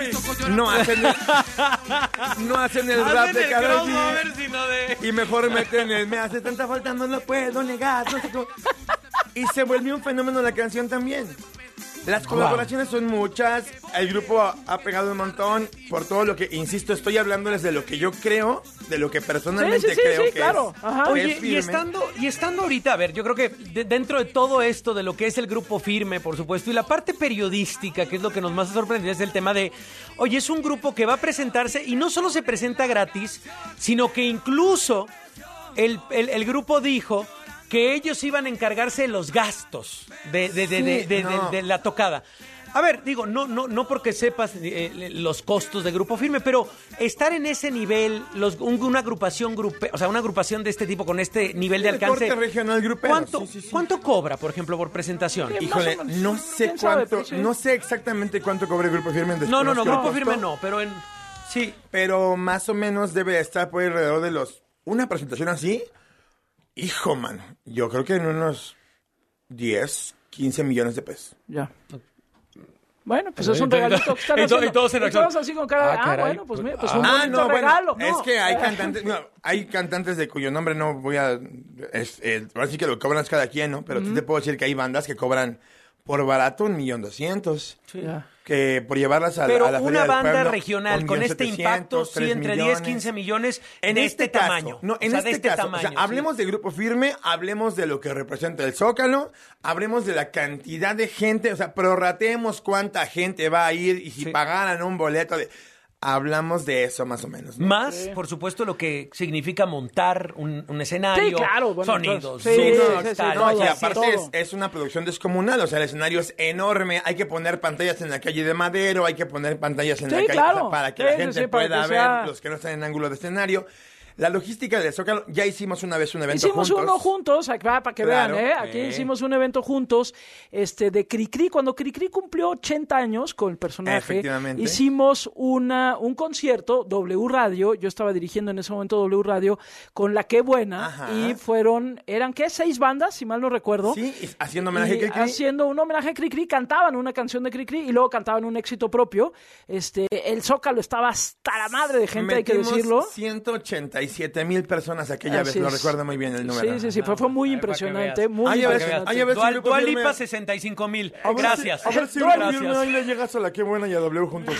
Speaker 23: No hacen el rap de Karol G. Y mejor meten el me hace tanta falta, no lo puedo negar. No sé cómo. Y se volvió un fenómeno la canción también. Las colaboraciones son muchas, el grupo ha pegado un montón, por todo lo que, insisto, estoy hablándoles de lo que yo creo, de lo que personalmente creo que
Speaker 18: claro.
Speaker 23: es.
Speaker 18: Ajá.
Speaker 19: Oye, y estando ahorita, a ver, yo creo que dentro de todo esto, de lo que es el Grupo Firme, por supuesto, y la parte periodística, que es lo que nos más ha sorprendido, es el tema de, oye, es un grupo que va a presentarse, y no solo se presenta gratis, sino que incluso el grupo dijo que ellos iban a encargarse de los gastos de la tocada. A ver, digo, no porque sepas los costos de Grupo Firme, pero estar en ese nivel, una agrupación de este tipo con este nivel de alcance.
Speaker 23: Deporte regional grupero.
Speaker 19: ¿Cuánto cobra, por ejemplo, por presentación?
Speaker 23: Híjole, no sé cuánto, no sé exactamente cuánto cobra Grupo Firme.
Speaker 19: No, Grupo Firme no, pero sí,
Speaker 23: pero más o menos debe estar por alrededor de una presentación así. Hijo, man, yo creo que en unos 10, 15 millones de pesos.
Speaker 18: Ya. Bueno, pues es un regalito que están haciendo. Y todos así con cara, bueno, pues mira, pues un bonito regalo.
Speaker 23: Es que hay cantantes, de cuyo nombre no voy a... así que lo cobran cada quien, ¿no? Pero sí te puedo decir que hay bandas que cobran por barato 1.200.000.
Speaker 18: Sí.
Speaker 23: Que por llevarlas a
Speaker 19: Pero
Speaker 23: la Feria
Speaker 19: una
Speaker 23: del
Speaker 19: banda
Speaker 23: Pueblo,
Speaker 19: regional con este
Speaker 23: 1.700.000,
Speaker 19: impacto, sí,
Speaker 23: 3
Speaker 19: entre 10,
Speaker 23: millones.
Speaker 19: 15 millones
Speaker 23: En
Speaker 19: de
Speaker 23: este
Speaker 19: este
Speaker 23: caso,
Speaker 19: tamaño.
Speaker 23: No, en
Speaker 19: o sea,
Speaker 23: este
Speaker 19: de este
Speaker 23: caso,
Speaker 19: tamaño.
Speaker 23: o sea, hablemos de Grupo Firme, hablemos de lo que representa el Zócalo, hablemos de la cantidad de gente, o sea, prorrateemos cuánta gente va a ir y si pagaran un boleto de... Hablamos de eso más o menos, ¿no?
Speaker 19: Más, por supuesto, lo que significa montar un escenario,
Speaker 18: Sí, claro, bueno,
Speaker 19: sonidos,
Speaker 18: entonces, sí,
Speaker 19: luces,
Speaker 18: sí, sí,
Speaker 19: tal.
Speaker 23: No,
Speaker 18: todo,
Speaker 23: y aparte
Speaker 18: todo.
Speaker 23: es una producción descomunal, o sea, el escenario es enorme, hay que poner pantallas en la calle de Madero, hay que poner pantallas en
Speaker 18: Sí,
Speaker 23: la calle
Speaker 18: claro.
Speaker 23: o sea, para que
Speaker 18: Sí,
Speaker 23: la
Speaker 18: sí,
Speaker 23: gente
Speaker 18: sí, para
Speaker 23: pueda
Speaker 18: que
Speaker 23: ver
Speaker 18: sea-
Speaker 23: los que no están en ángulo de escenario. La logística del Zócalo, ya hicimos una vez un evento
Speaker 18: Hicimos
Speaker 23: juntos.
Speaker 18: uno juntos, para que
Speaker 23: Claro.
Speaker 18: vean, ¿eh? Aquí hicimos un evento juntos, de Cricri. Cuando Cricri cumplió 80 años con el personaje,
Speaker 23: Efectivamente.
Speaker 18: hicimos un concierto, W Radio, yo estaba dirigiendo en ese momento W Radio, con La Qué Buena,
Speaker 23: Ajá.
Speaker 18: y eran, ¿qué? 6 bandas, si mal no recuerdo.
Speaker 23: Sí, haciendo homenaje a
Speaker 18: Y
Speaker 23: Cricri.
Speaker 18: haciendo un homenaje a Cricri, cantaban una canción de Cricri y luego cantaban un éxito propio. El Zócalo estaba hasta la madre de gente, hay que
Speaker 23: Metimos
Speaker 18: decirlo.
Speaker 23: 187,000 personas aquella
Speaker 18: Así
Speaker 23: vez, lo
Speaker 18: es.
Speaker 23: recuerdo muy bien el número.
Speaker 18: Sí, fue muy impresionante, muy
Speaker 23: Ay, a ver,
Speaker 18: impresionante.
Speaker 23: ay, a ver si Grupo
Speaker 19: Dua
Speaker 23: Firme-
Speaker 19: Lipa 65,000.
Speaker 23: A ver si-
Speaker 19: Gracias.
Speaker 23: A ver si
Speaker 19: Gracias.
Speaker 23: Grupo Firme hoy le llegas a La Qué Buena y a W juntos.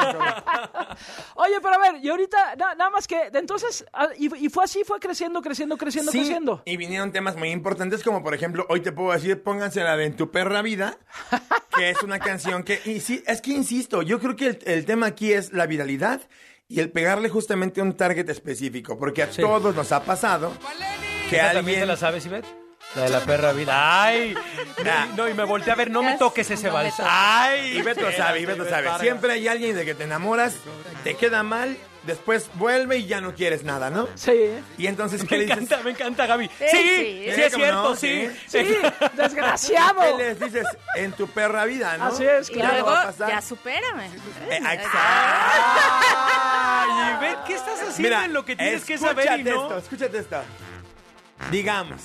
Speaker 18: Oye, pero a ver, y ahorita, nada más que, entonces, y fue así, fue creciendo.
Speaker 23: Sí, y vinieron temas muy importantes como, por ejemplo, hoy te puedo decir, pónganse la de En tu perra vida, que es una canción que, y sí, es que insisto, yo creo que el tema aquí es la viralidad y el pegarle justamente un target específico, porque a todos nos ha pasado que
Speaker 19: ¿Esa
Speaker 23: alguien...
Speaker 19: también te la sabes, Ivette? La de la perra vida. ¡Ay! No, y me volteé a ver, no me toques ese vals. ¡Ay!
Speaker 23: Y Beto lo sabe, Siempre hay alguien de que te enamoras, te queda mal, después vuelve y ya no quieres nada, ¿no?
Speaker 18: Sí.
Speaker 23: Y entonces, ¿qué le dices?
Speaker 19: Me encanta, Gaby.
Speaker 23: Sí,
Speaker 19: Sí, es
Speaker 23: ¿cómo
Speaker 19: cierto,
Speaker 23: no?
Speaker 19: sí.
Speaker 18: Sí, desgraciado.
Speaker 23: ¿Qué les dices? En tu perra vida, ¿no?
Speaker 18: Así es,
Speaker 2: Y
Speaker 23: ¿Qué le
Speaker 2: luego,
Speaker 23: va a pasar?
Speaker 2: ya supérame.
Speaker 23: Exacto.
Speaker 19: Ay, Ivette, ¿qué estás haciendo
Speaker 23: Mira,
Speaker 19: en lo que tienes que saber y no?
Speaker 23: Escúchate esto. Digamos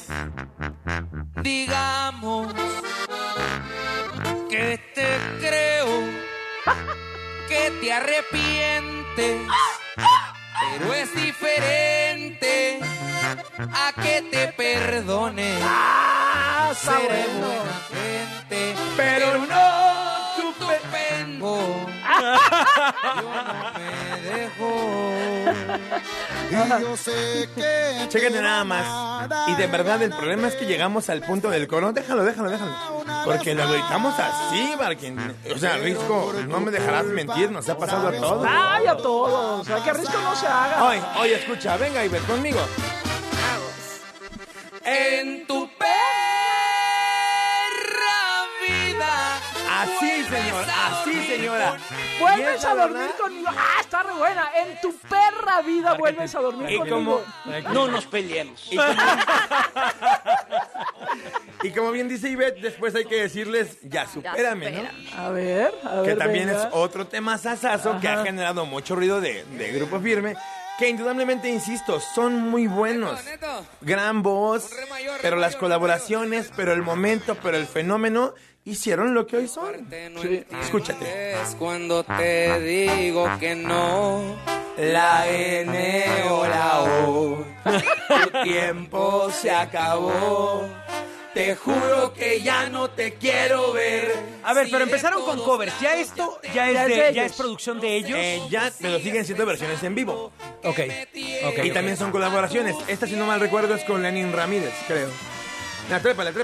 Speaker 21: Que te creo, que te arrepientes, pero es diferente a que te perdone.
Speaker 18: Está
Speaker 21: Seré
Speaker 18: bueno.
Speaker 21: buena gente,
Speaker 23: pero no
Speaker 21: estupendo. Yo no me dejo.
Speaker 23: yo sé que chéquate nada más. Y de verdad, el problema es que llegamos al punto del coro. Déjalo. Porque lo gritamos así, Barkin. O sea, Risco, no me dejarás mentir, nos ha pasado a todos.
Speaker 18: ¡Ay, a todos! O sea, que Risco no se haga.
Speaker 23: Oye, escucha, venga y ven conmigo.
Speaker 21: En tu perra vida.
Speaker 23: Así, señor, así, señora.
Speaker 18: Vuelves
Speaker 23: Y
Speaker 18: a
Speaker 23: es
Speaker 18: dormir
Speaker 23: verdad.
Speaker 18: conmigo. ¡Ah, está re buena! En tu perra vida vuelves a dormir
Speaker 23: Y
Speaker 18: conmigo.
Speaker 23: no nos peleemos. Y como bien dice Ivette, después hay que decirles, ya supérame, ¿no?
Speaker 18: A ver,
Speaker 23: Que también
Speaker 18: venga.
Speaker 23: es otro tema sasazo que ha generado mucho ruido de Grupo Firme, que indudablemente, insisto, son muy buenos. Gran voz, pero las colaboraciones, pero el momento, pero el fenómeno, hicieron lo que hoy son. Sí. Escúchate.
Speaker 21: Es cuando te digo que no.
Speaker 23: La N o la O, tu tiempo se acabó. Te juro que ya no te quiero ver.
Speaker 19: A ver, pero empezaron con covers. ¿Ya esto ya es producción de ellos?
Speaker 23: Ya, pero siguen siendo versiones en vivo.
Speaker 19: Ok.
Speaker 23: Y también son colaboraciones. Esta, si no mal recuerdo, es con Lenin Ramírez, creo. Trépale.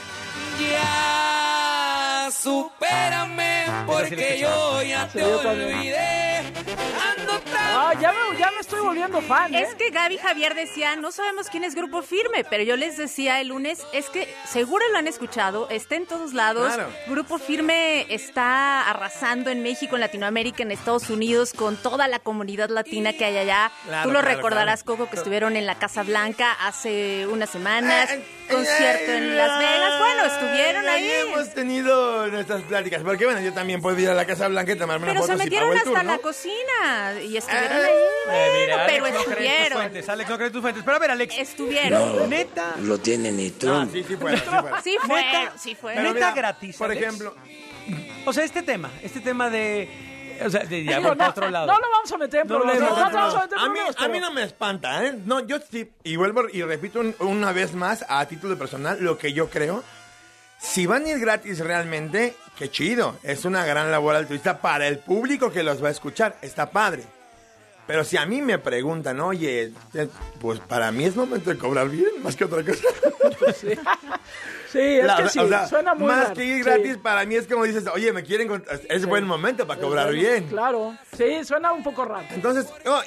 Speaker 21: Ya supérame porque yo ya te olvidé. Ando tan...
Speaker 18: Ya me estoy volviendo fan, ¿eh?
Speaker 2: Es que Gaby Javier decía, no sabemos quién es Grupo Firme, pero yo les decía el lunes, es que seguro lo han escuchado, está en todos lados.
Speaker 23: Claro.
Speaker 2: Grupo Firme está arrasando en México, en Latinoamérica, en Estados Unidos, con toda la comunidad latina que hay allá.
Speaker 23: Claro,
Speaker 2: Tú lo
Speaker 23: claro,
Speaker 2: recordarás,
Speaker 23: claro.
Speaker 2: Coco, que estuvieron en la Casa Blanca hace unas semanas, concierto en Las Vegas. Bueno, estuvieron ahí.
Speaker 23: Hemos tenido nuestras pláticas, porque bueno, yo también puedo ir a la Casa Blanca y tomarme
Speaker 2: Pero
Speaker 23: una
Speaker 2: se
Speaker 23: foto si
Speaker 2: metieron
Speaker 23: pago el
Speaker 2: hasta
Speaker 23: tour, ¿no?
Speaker 2: la cocina y estuvieron ahí. Bueno,
Speaker 19: Mira,
Speaker 2: pero
Speaker 19: Alex, no cree en tus
Speaker 2: estuvieron.
Speaker 19: fuentes, Alex, no cree en tus fuentes. Pero a ver, Alex.
Speaker 2: Estuvieron.
Speaker 19: Neta.
Speaker 4: Lo tiene ni Trump.
Speaker 23: Sí fueron.
Speaker 2: Sí fue,
Speaker 19: Neta,
Speaker 2: sí fue.
Speaker 23: Pero
Speaker 19: Neta
Speaker 23: mira,
Speaker 19: gratis.
Speaker 23: por
Speaker 19: Alex.
Speaker 23: ejemplo,
Speaker 19: O sea, este tema de... O sea, ya
Speaker 18: Digo,
Speaker 19: voy para otro lado.
Speaker 18: No lo vamos a meter en
Speaker 19: No lo
Speaker 18: problemas.
Speaker 19: vamos a
Speaker 18: No vamos a meter en
Speaker 23: a mí
Speaker 18: problemas.
Speaker 23: no me espanta, ¿eh? No, yo sí, y vuelvo y repito una vez más a título personal lo que yo creo. Si van a ir gratis realmente, qué chido. Es una gran labor altruista para el público que los va a escuchar. Está padre. Pero si a mí me preguntan, oye, pues para mí es momento de cobrar bien, más que otra cosa.
Speaker 18: Sí, es que sí, suena muy
Speaker 23: más
Speaker 18: raro.
Speaker 23: que ir gratis, para mí es como dices, oye, me quieren... Es buen momento para cobrar bien.
Speaker 18: Claro, sí, suena un poco raro.
Speaker 23: Entonces,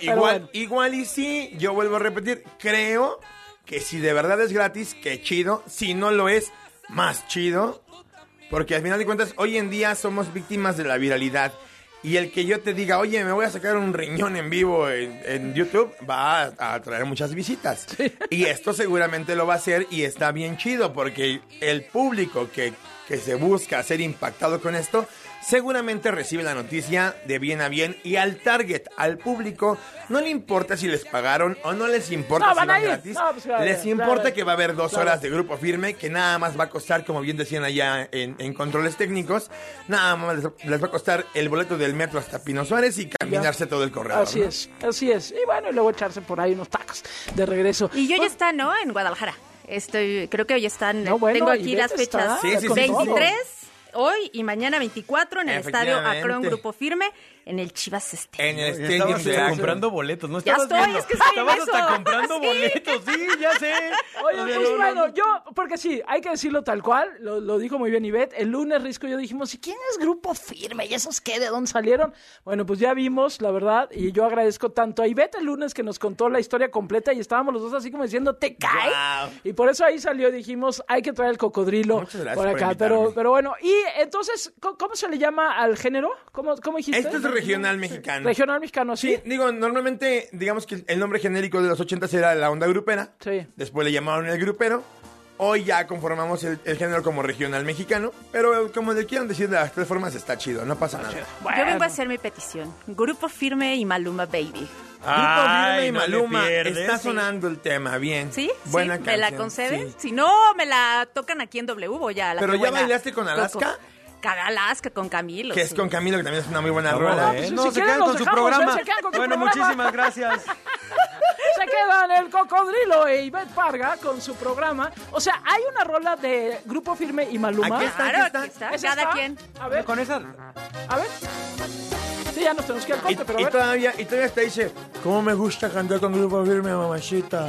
Speaker 23: igual y sí, yo vuelvo a repetir, creo que si de verdad es gratis, qué chido. Si no lo es, más chido. Porque al final de cuentas, hoy en día somos víctimas de la viralidad. Y el que yo te diga, oye, me voy a sacar un riñón en vivo en YouTube, va a traer muchas visitas. Sí. Y esto seguramente lo va a hacer y está bien chido porque el público que se busca ser impactado con esto, seguramente recibe la noticia de bien a bien y al target, al público, no le importa si les pagaron o no les importa si van gratis. No, pues, les importa que va a haber 2 horas de Grupo Firme que nada más va a costar, como bien decían allá en controles técnicos, nada más les va a costar el boleto del metro hasta Pino Suárez y caminarse todo el corredor.
Speaker 18: Así es. Y bueno, y luego echarse por ahí unos tacos de regreso.
Speaker 2: Y yo ya está, ¿no? En Guadalajara. Creo que hoy están, tengo aquí las fechas.
Speaker 23: Sí,
Speaker 2: 23, hoy y mañana 24 en el Estadio Akron Grupo Firme, en el Chivas Estadio.
Speaker 23: En el Estadio
Speaker 19: Estabas comprando boletos, ¿no?
Speaker 2: Ya estoy,
Speaker 19: viendo.
Speaker 2: Es que estoy
Speaker 19: Estabas
Speaker 2: en
Speaker 19: hasta
Speaker 2: eso.
Speaker 19: comprando boletos, sí, ya sé.
Speaker 18: Oye, pues bueno, porque sí, hay que decirlo tal cual, lo dijo muy bien Ivette. El lunes, Risco y yo dijimos, ¿y quién es Grupo Firme? ¿Y esos qué? ¿De dónde salieron? Bueno, pues ya vimos, la verdad, y yo agradezco tanto a Ivette el lunes que nos contó la historia completa y estábamos los dos así como diciendo, ¿te cae? Wow. Y por eso ahí salió y dijimos, hay que traer el cocodrilo por acá. Pero bueno, y entonces, ¿cómo se le llama al género? ¿Cómo dijiste?
Speaker 23: Esto es regional mexicano.
Speaker 18: Regional mexicano, sí.
Speaker 23: Sí, digo, normalmente, digamos que el nombre genérico de los 80s era la onda grupera.
Speaker 18: Sí.
Speaker 23: Después le llamaron el grupero. Hoy ya conformamos el género como regional mexicano. Pero como le quieran decir de las 3 formas, está chido, no pasa nada.
Speaker 2: Bueno. Yo vengo a hacer mi petición. Grupo Firme y Maluma Baby.
Speaker 23: Grupo Firme y Maluma. Está sonando el tema, bien.
Speaker 2: ¿Sí?
Speaker 23: Buena
Speaker 2: ¿Sí?
Speaker 23: canción.
Speaker 2: ¿Me la conceden? Sí. Si no, me la tocan aquí en W, voy a la
Speaker 23: ¿Pero ya bailaste con Alaska?
Speaker 2: Alaska con Camilo.
Speaker 23: Que es con Camilo, que también es una muy buena rola.
Speaker 19: No, se quedan con su programa. Bueno, muchísimas gracias.
Speaker 18: Se quedan el cocodrilo e Ivette Parga con su programa. O sea, hay una rola de Grupo Firme y Maluma.
Speaker 23: Aquí está.
Speaker 2: Cada quien.
Speaker 18: A ver.
Speaker 19: Con esa.
Speaker 18: A ver. Sí, ya nos tenemos que ir al corte, pero a ver.
Speaker 23: Y todavía te dice, ¿cómo me gusta cantar con Grupo Firme, mamachita?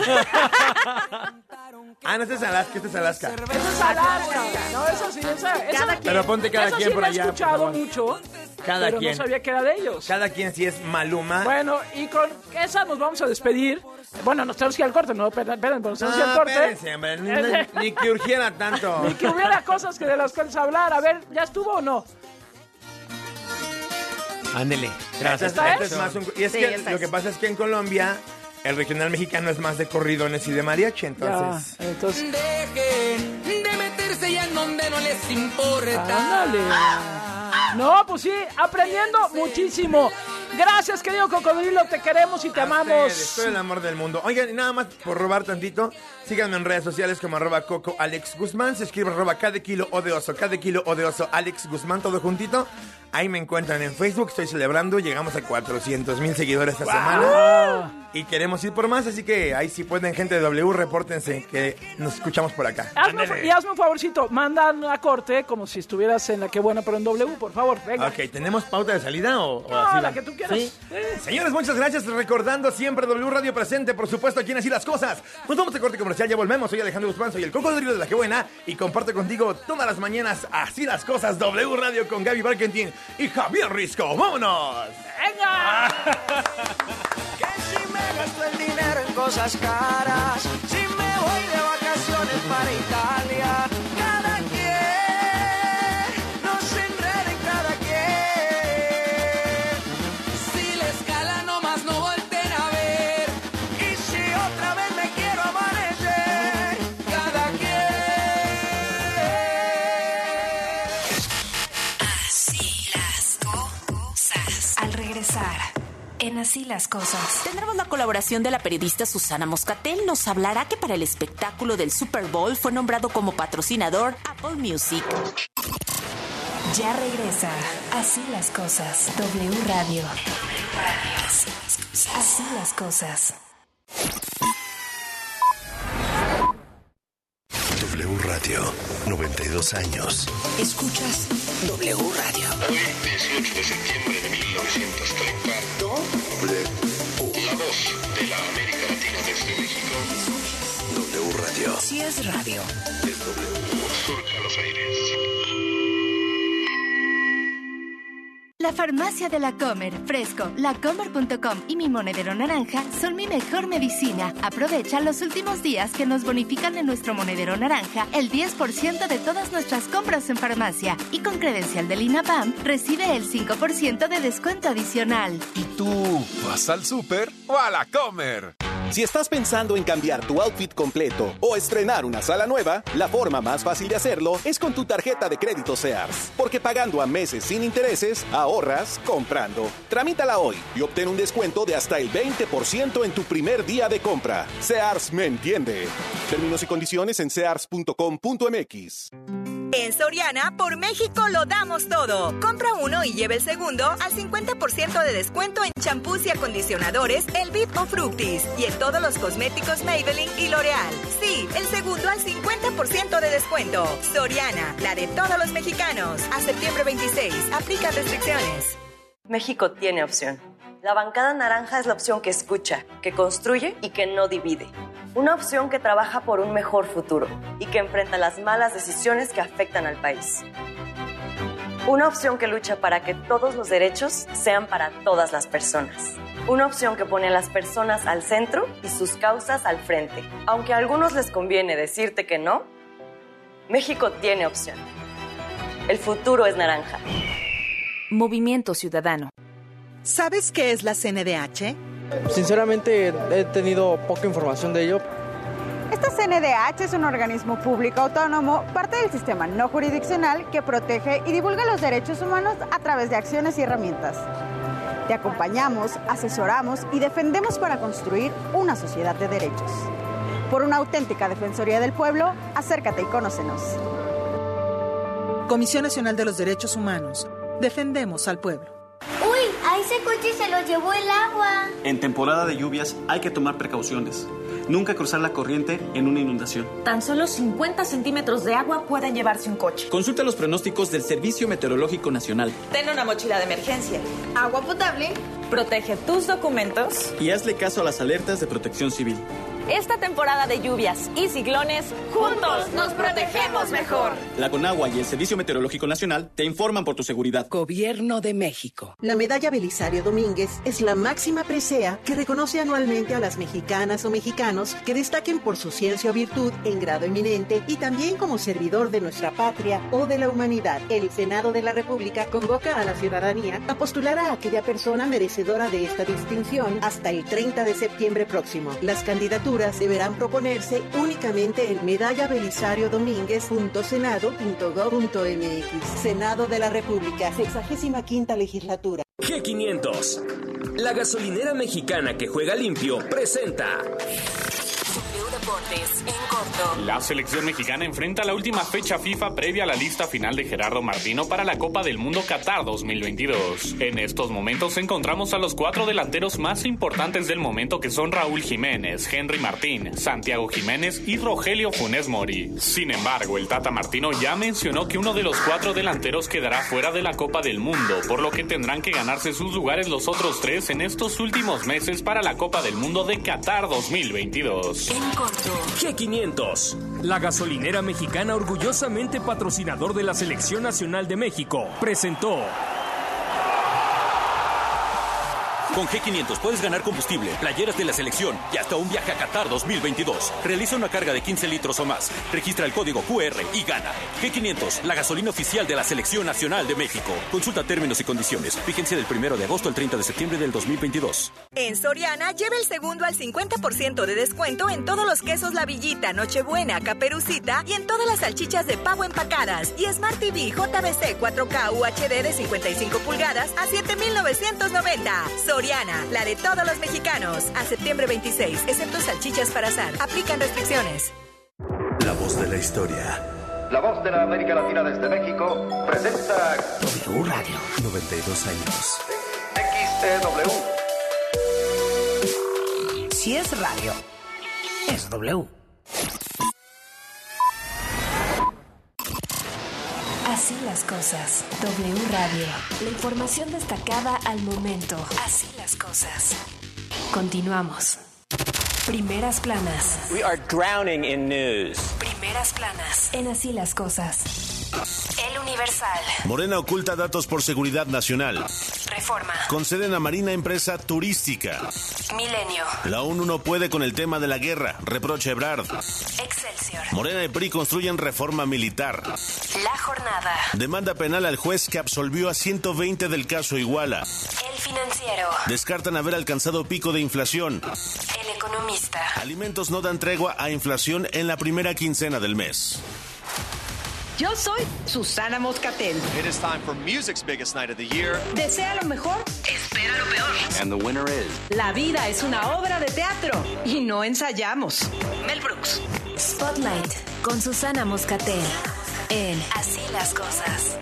Speaker 23: No, este es Alaska,
Speaker 18: Esa es Alaska. No, eso sí, esa
Speaker 23: pero ponte cada quien
Speaker 18: sí
Speaker 23: por allá.
Speaker 18: He escuchado mucho, pero
Speaker 23: quien.
Speaker 18: no sabía que era de ellos.
Speaker 23: Cada quien sí es Maluma.
Speaker 18: Bueno, y con esa nos vamos a despedir. Bueno, nos tenemos que ir al corte, ¿no? Esperen, nos tenemos que ir al corte.
Speaker 23: Espérense, hombre, ni que urgiera tanto.
Speaker 18: Ni que hubiera cosas de las cuales hablar. A ver, ¿ya estuvo o no?
Speaker 19: Ándele.
Speaker 23: Gracias. Y es que lo que pasa es que en Colombia el regional mexicano es más de corridones y de mariachi, entonces.
Speaker 18: Ya, entonces...
Speaker 21: Dejen de meterse ya en donde no les importa.
Speaker 18: Ándale. No, pues sí, aprendiendo muchísimo. Gracias, querido cocodrilo, te queremos y te amamos.
Speaker 23: Soy el amor del mundo. Oigan, y nada más por robar tantito, síganme en redes sociales como @Coco Alex Guzmán. Se escribe @cada kilo o de oso Alex Guzmán, todo juntito. Ahí me encuentran en Facebook, estoy celebrando, llegamos a 400,000 seguidores esta semana. Y queremos ir por más, así que ahí si pueden, gente de W, repórtense que nos escuchamos por acá.
Speaker 18: Hazme un favorcito, mandan a corte como si estuvieras en La Qué Buena, pero en W, por favor, venga.
Speaker 23: Ok, ¿tenemos pauta de salida o
Speaker 18: no,
Speaker 23: así
Speaker 18: la que tú quieras.
Speaker 23: ¿Sí? Señores, muchas gracias, recordando siempre W Radio presente, por supuesto, aquí en Así las Cosas. Nos vamos de corte comercial, ya volvemos, soy Alejandro Guzmán, soy el cocodrilo de La Qué Buena y comparto contigo todas las mañanas Así las Cosas, W Radio con Gaby Barkentin y Javier Risco. ¡Vámonos!
Speaker 18: ¡Venga!
Speaker 21: Que si me gasto el dinero en cosas caras, si me voy de vacaciones para Italia, cada quien no se enreda en cada quien. Si la escala nomás no volteen a ver, y si otra vez me quiero amanecer, cada quien.
Speaker 14: Así las cosas. Al regresar, en Así las Cosas,
Speaker 13: tendremos la colaboración de la periodista Susana Moscatel. Nos hablará que para el espectáculo del Super Bowl fue nombrado como patrocinador Apple Music.
Speaker 14: ya regresa Así las Cosas. W Radio. Así las Cosas.
Speaker 4: W Radio, 92 años.
Speaker 14: Escuchas W Radio.
Speaker 4: Hoy, 18 de septiembre de 1930. La voz de la América Latina desde México. W Radio.
Speaker 14: Si es radio.
Speaker 4: Es W. Surca los aires.
Speaker 1: La farmacia de La Comer, Fresco, lacomer.com y mi monedero naranja son mi mejor medicina. Aprovecha los últimos días que nos bonifican en nuestro monedero naranja el 10% de todas nuestras compras en farmacia. Y con credencial del INAPAM, recibe el 5% de descuento adicional.
Speaker 5: ¿Y tú vas al súper o a La Comer?
Speaker 7: Si estás pensando en cambiar tu outfit completo o estrenar una sala nueva, la forma más fácil de hacerlo es con tu tarjeta de crédito Sears. Porque pagando a meses sin intereses, ahorras comprando. Tramítala hoy y obtén un descuento de hasta el 20% en tu primer día de compra. Sears me entiende. Términos y condiciones en sears.com.mx.
Speaker 3: En Soriana, por México lo damos todo. Compra uno y lleve el segundo al 50% de descuento en champús y acondicionadores El VIP o Fructis. Y en todos los cosméticos Maybelline y L'Oreal. Sí, el segundo al 50% de descuento. Soriana, la de todos los mexicanos. A septiembre 26, aplica restricciones.
Speaker 6: México tiene opción. La bancada naranja es la opción que escucha, que construye y que no divide. Una opción que trabaja por un mejor futuro y que enfrenta las malas decisiones que afectan al país. Una opción que lucha para que todos los derechos sean para todas las personas. Una opción que pone a las personas al centro y sus causas al frente. Aunque a algunos les conviene decirte que no, México tiene opción. El futuro es naranja.
Speaker 13: Movimiento Ciudadano.
Speaker 24: ¿Sabes qué es la CNDH?
Speaker 25: Sinceramente he tenido poca información de ello.
Speaker 26: Esta CNDH es un organismo público autónomo, parte del sistema no jurisdiccional que protege y divulga los derechos humanos a través de acciones y herramientas. Te acompañamos, asesoramos y defendemos para construir una sociedad de derechos. Por una auténtica defensoría del pueblo, acércate y conócenos.
Speaker 24: Comisión Nacional de los Derechos Humanos. Defendemos al pueblo.
Speaker 27: ¡Uy! A ese coche se lo llevó el agua.
Speaker 28: En temporada de lluvias hay que tomar precauciones. Nunca cruzar la corriente en una inundación.
Speaker 13: Tan solo 50 centímetros de agua pueden llevarse un coche.
Speaker 28: Consulta los pronósticos del Servicio Meteorológico Nacional.
Speaker 13: Ten una mochila de emergencia.
Speaker 27: Agua potable.
Speaker 13: Protege tus documentos.
Speaker 28: Y hazle caso a las alertas de Protección Civil.
Speaker 13: Esta temporada de lluvias y ciclones, juntos nos protegemos mejor.
Speaker 28: La Conagua y el Servicio Meteorológico Nacional te informan por tu seguridad.
Speaker 14: Gobierno de México.
Speaker 29: La medalla Belisario Domínguez es la máxima presea que reconoce anualmente a las mexicanas o mexicanos que destaquen por su ciencia o virtud en grado eminente y también como servidor de nuestra patria o de la humanidad. El Senado de la República convoca a la ciudadanía a postular a aquella persona merecedora de esta distinción hasta el 30 de septiembre próximo. Las candidaturas deberán proponerse únicamente en medallabelisario.senado.gov.mx. Senado de la República, 65ª legislatura.
Speaker 30: G500, la gasolinera mexicana que juega limpio, presenta
Speaker 13: Deportes en corto.
Speaker 31: La selección mexicana enfrenta la última fecha FIFA previa a la lista final de Gerardo Martino para la Copa del Mundo Qatar 2022. En estos momentos encontramos a los 4 delanteros más importantes del momento, que son Raúl Jiménez, Henry Martín, Santiago Jiménez y Rogelio Funes Mori. Sin embargo, el Tata Martino ya mencionó que uno de los 4 delanteros quedará fuera de la Copa del Mundo, por lo que tendrán que ganarse sus lugares los otros 3 en estos últimos meses para la Copa del Mundo de Qatar 2022.
Speaker 30: G500, la gasolinera mexicana orgullosamente patrocinador de la Selección Nacional de México, presentó.
Speaker 32: Con G500 puedes ganar combustible, playeras de la selección y hasta un viaje a Qatar 2022. Realiza una carga de 15 litros o más. Registra el código QR y gana. G500, la gasolina oficial de la Selección Nacional de México. Consulta términos y condiciones. Fíjense del 1 de agosto al 30 de septiembre del 2022.
Speaker 3: En Soriana, lleva el segundo al 50% de descuento en todos los quesos La Villita, Nochebuena, Caperucita y en todas las salchichas de pavo empacadas. Y Smart TV JBC 4K UHD de 55 pulgadas a 7,990. Soriana, la de todos los mexicanos. A septiembre 26, excepto salchichas para asar. Aplican restricciones.
Speaker 4: La voz de la historia.
Speaker 33: La voz de la América Latina desde México presenta
Speaker 14: W Radio.
Speaker 4: 92 años.
Speaker 33: XEW.
Speaker 14: Si es radio, es W. las cosas. W Radio. La información destacada al momento. Así las cosas. Continuamos. Primeras planas.
Speaker 2: We are drowning in news.
Speaker 14: Primeras planas. En Así las cosas. El Universal.
Speaker 8: Morena oculta datos por seguridad nacional.
Speaker 14: Reforma.
Speaker 8: Conceden a Marina empresa turística.
Speaker 14: Milenio.
Speaker 8: La ONU no puede con el tema de la guerra, reprocha Ebrard.
Speaker 14: Excelsior.
Speaker 8: Morena y PRI construyen reforma militar.
Speaker 14: La Jornada.
Speaker 8: Demanda penal al juez que absolvió a 120 del caso Iguala.
Speaker 14: El Financiero.
Speaker 8: Descartan haber alcanzado pico de inflación.
Speaker 14: El Economista.
Speaker 8: Alimentos no dan tregua a inflación en la primera quincena del mes.
Speaker 9: Yo soy Susana Moscatel.
Speaker 10: It is time for music's biggest night of the year.
Speaker 9: Desea lo mejor, espera lo peor.
Speaker 10: And the winner is...
Speaker 9: La vida es una obra de teatro y no ensayamos. Mel Brooks.
Speaker 14: Spotlight con Susana Moscatel en Así las cosas.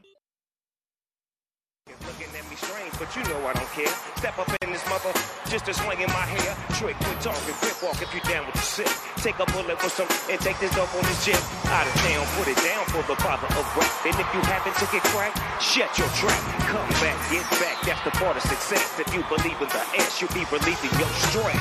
Speaker 11: But you know I don't care. Step up in this mother, just a swing in my hair. Trick, quit talking, quick walk if you down with the sick. Take a bullet with some and take this dope on this jet. Out of town, put it down for the father of rap. And if you happen to get cracked, shut your trap. Come back, get back, that's the part of success. If you believe in the S, you'll be relieving your stress.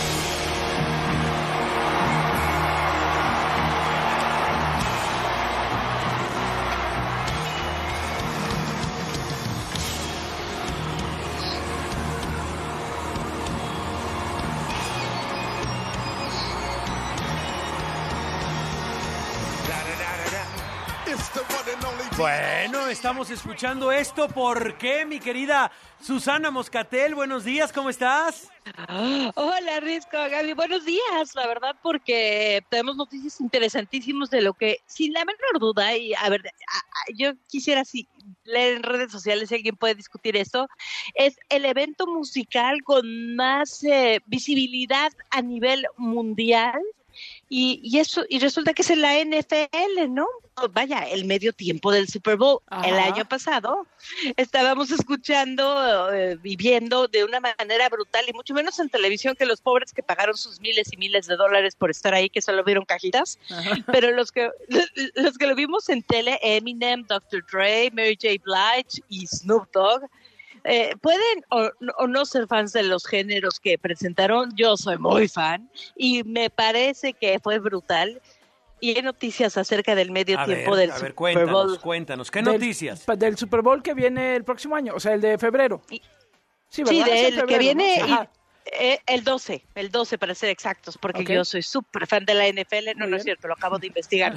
Speaker 12: Bueno, estamos escuchando esto. ¿Por qué, mi querida Susana Moscatel? Buenos días, ¿cómo estás?
Speaker 15: Hola, Risco, Gaby, buenos días. La verdad, porque tenemos noticias interesantísimas de lo que, sin la menor duda, y a ver, yo quisiera leer en redes sociales si alguien puede discutir esto, es el evento musical con más visibilidad a nivel mundial. Y resulta que es en la NFL, ¿no? Vaya, el medio tiempo del Super Bowl. Ajá. El año pasado estábamos escuchando y viendo de una manera brutal, y mucho menos en televisión, que los pobres que pagaron sus miles y miles de dólares por estar ahí, que solo vieron cajitas. Ajá. Pero los que lo vimos en tele, Eminem, Dr. Dre, Mary J. Blige y Snoop Dogg, pueden o no ser fans de los géneros que presentaron. Yo soy muy fan y me parece que fue brutal. Y hay noticias acerca del medio tiempo del Super Bowl.
Speaker 12: Cuéntanos, ¿qué noticias?
Speaker 18: Del Super Bowl que viene el próximo año, o sea, el de febrero.
Speaker 15: Sí, del que viene, ¿no? El 12 para ser exactos, porque yo soy súper fan de la NFL. No es cierto, lo acabo de investigar.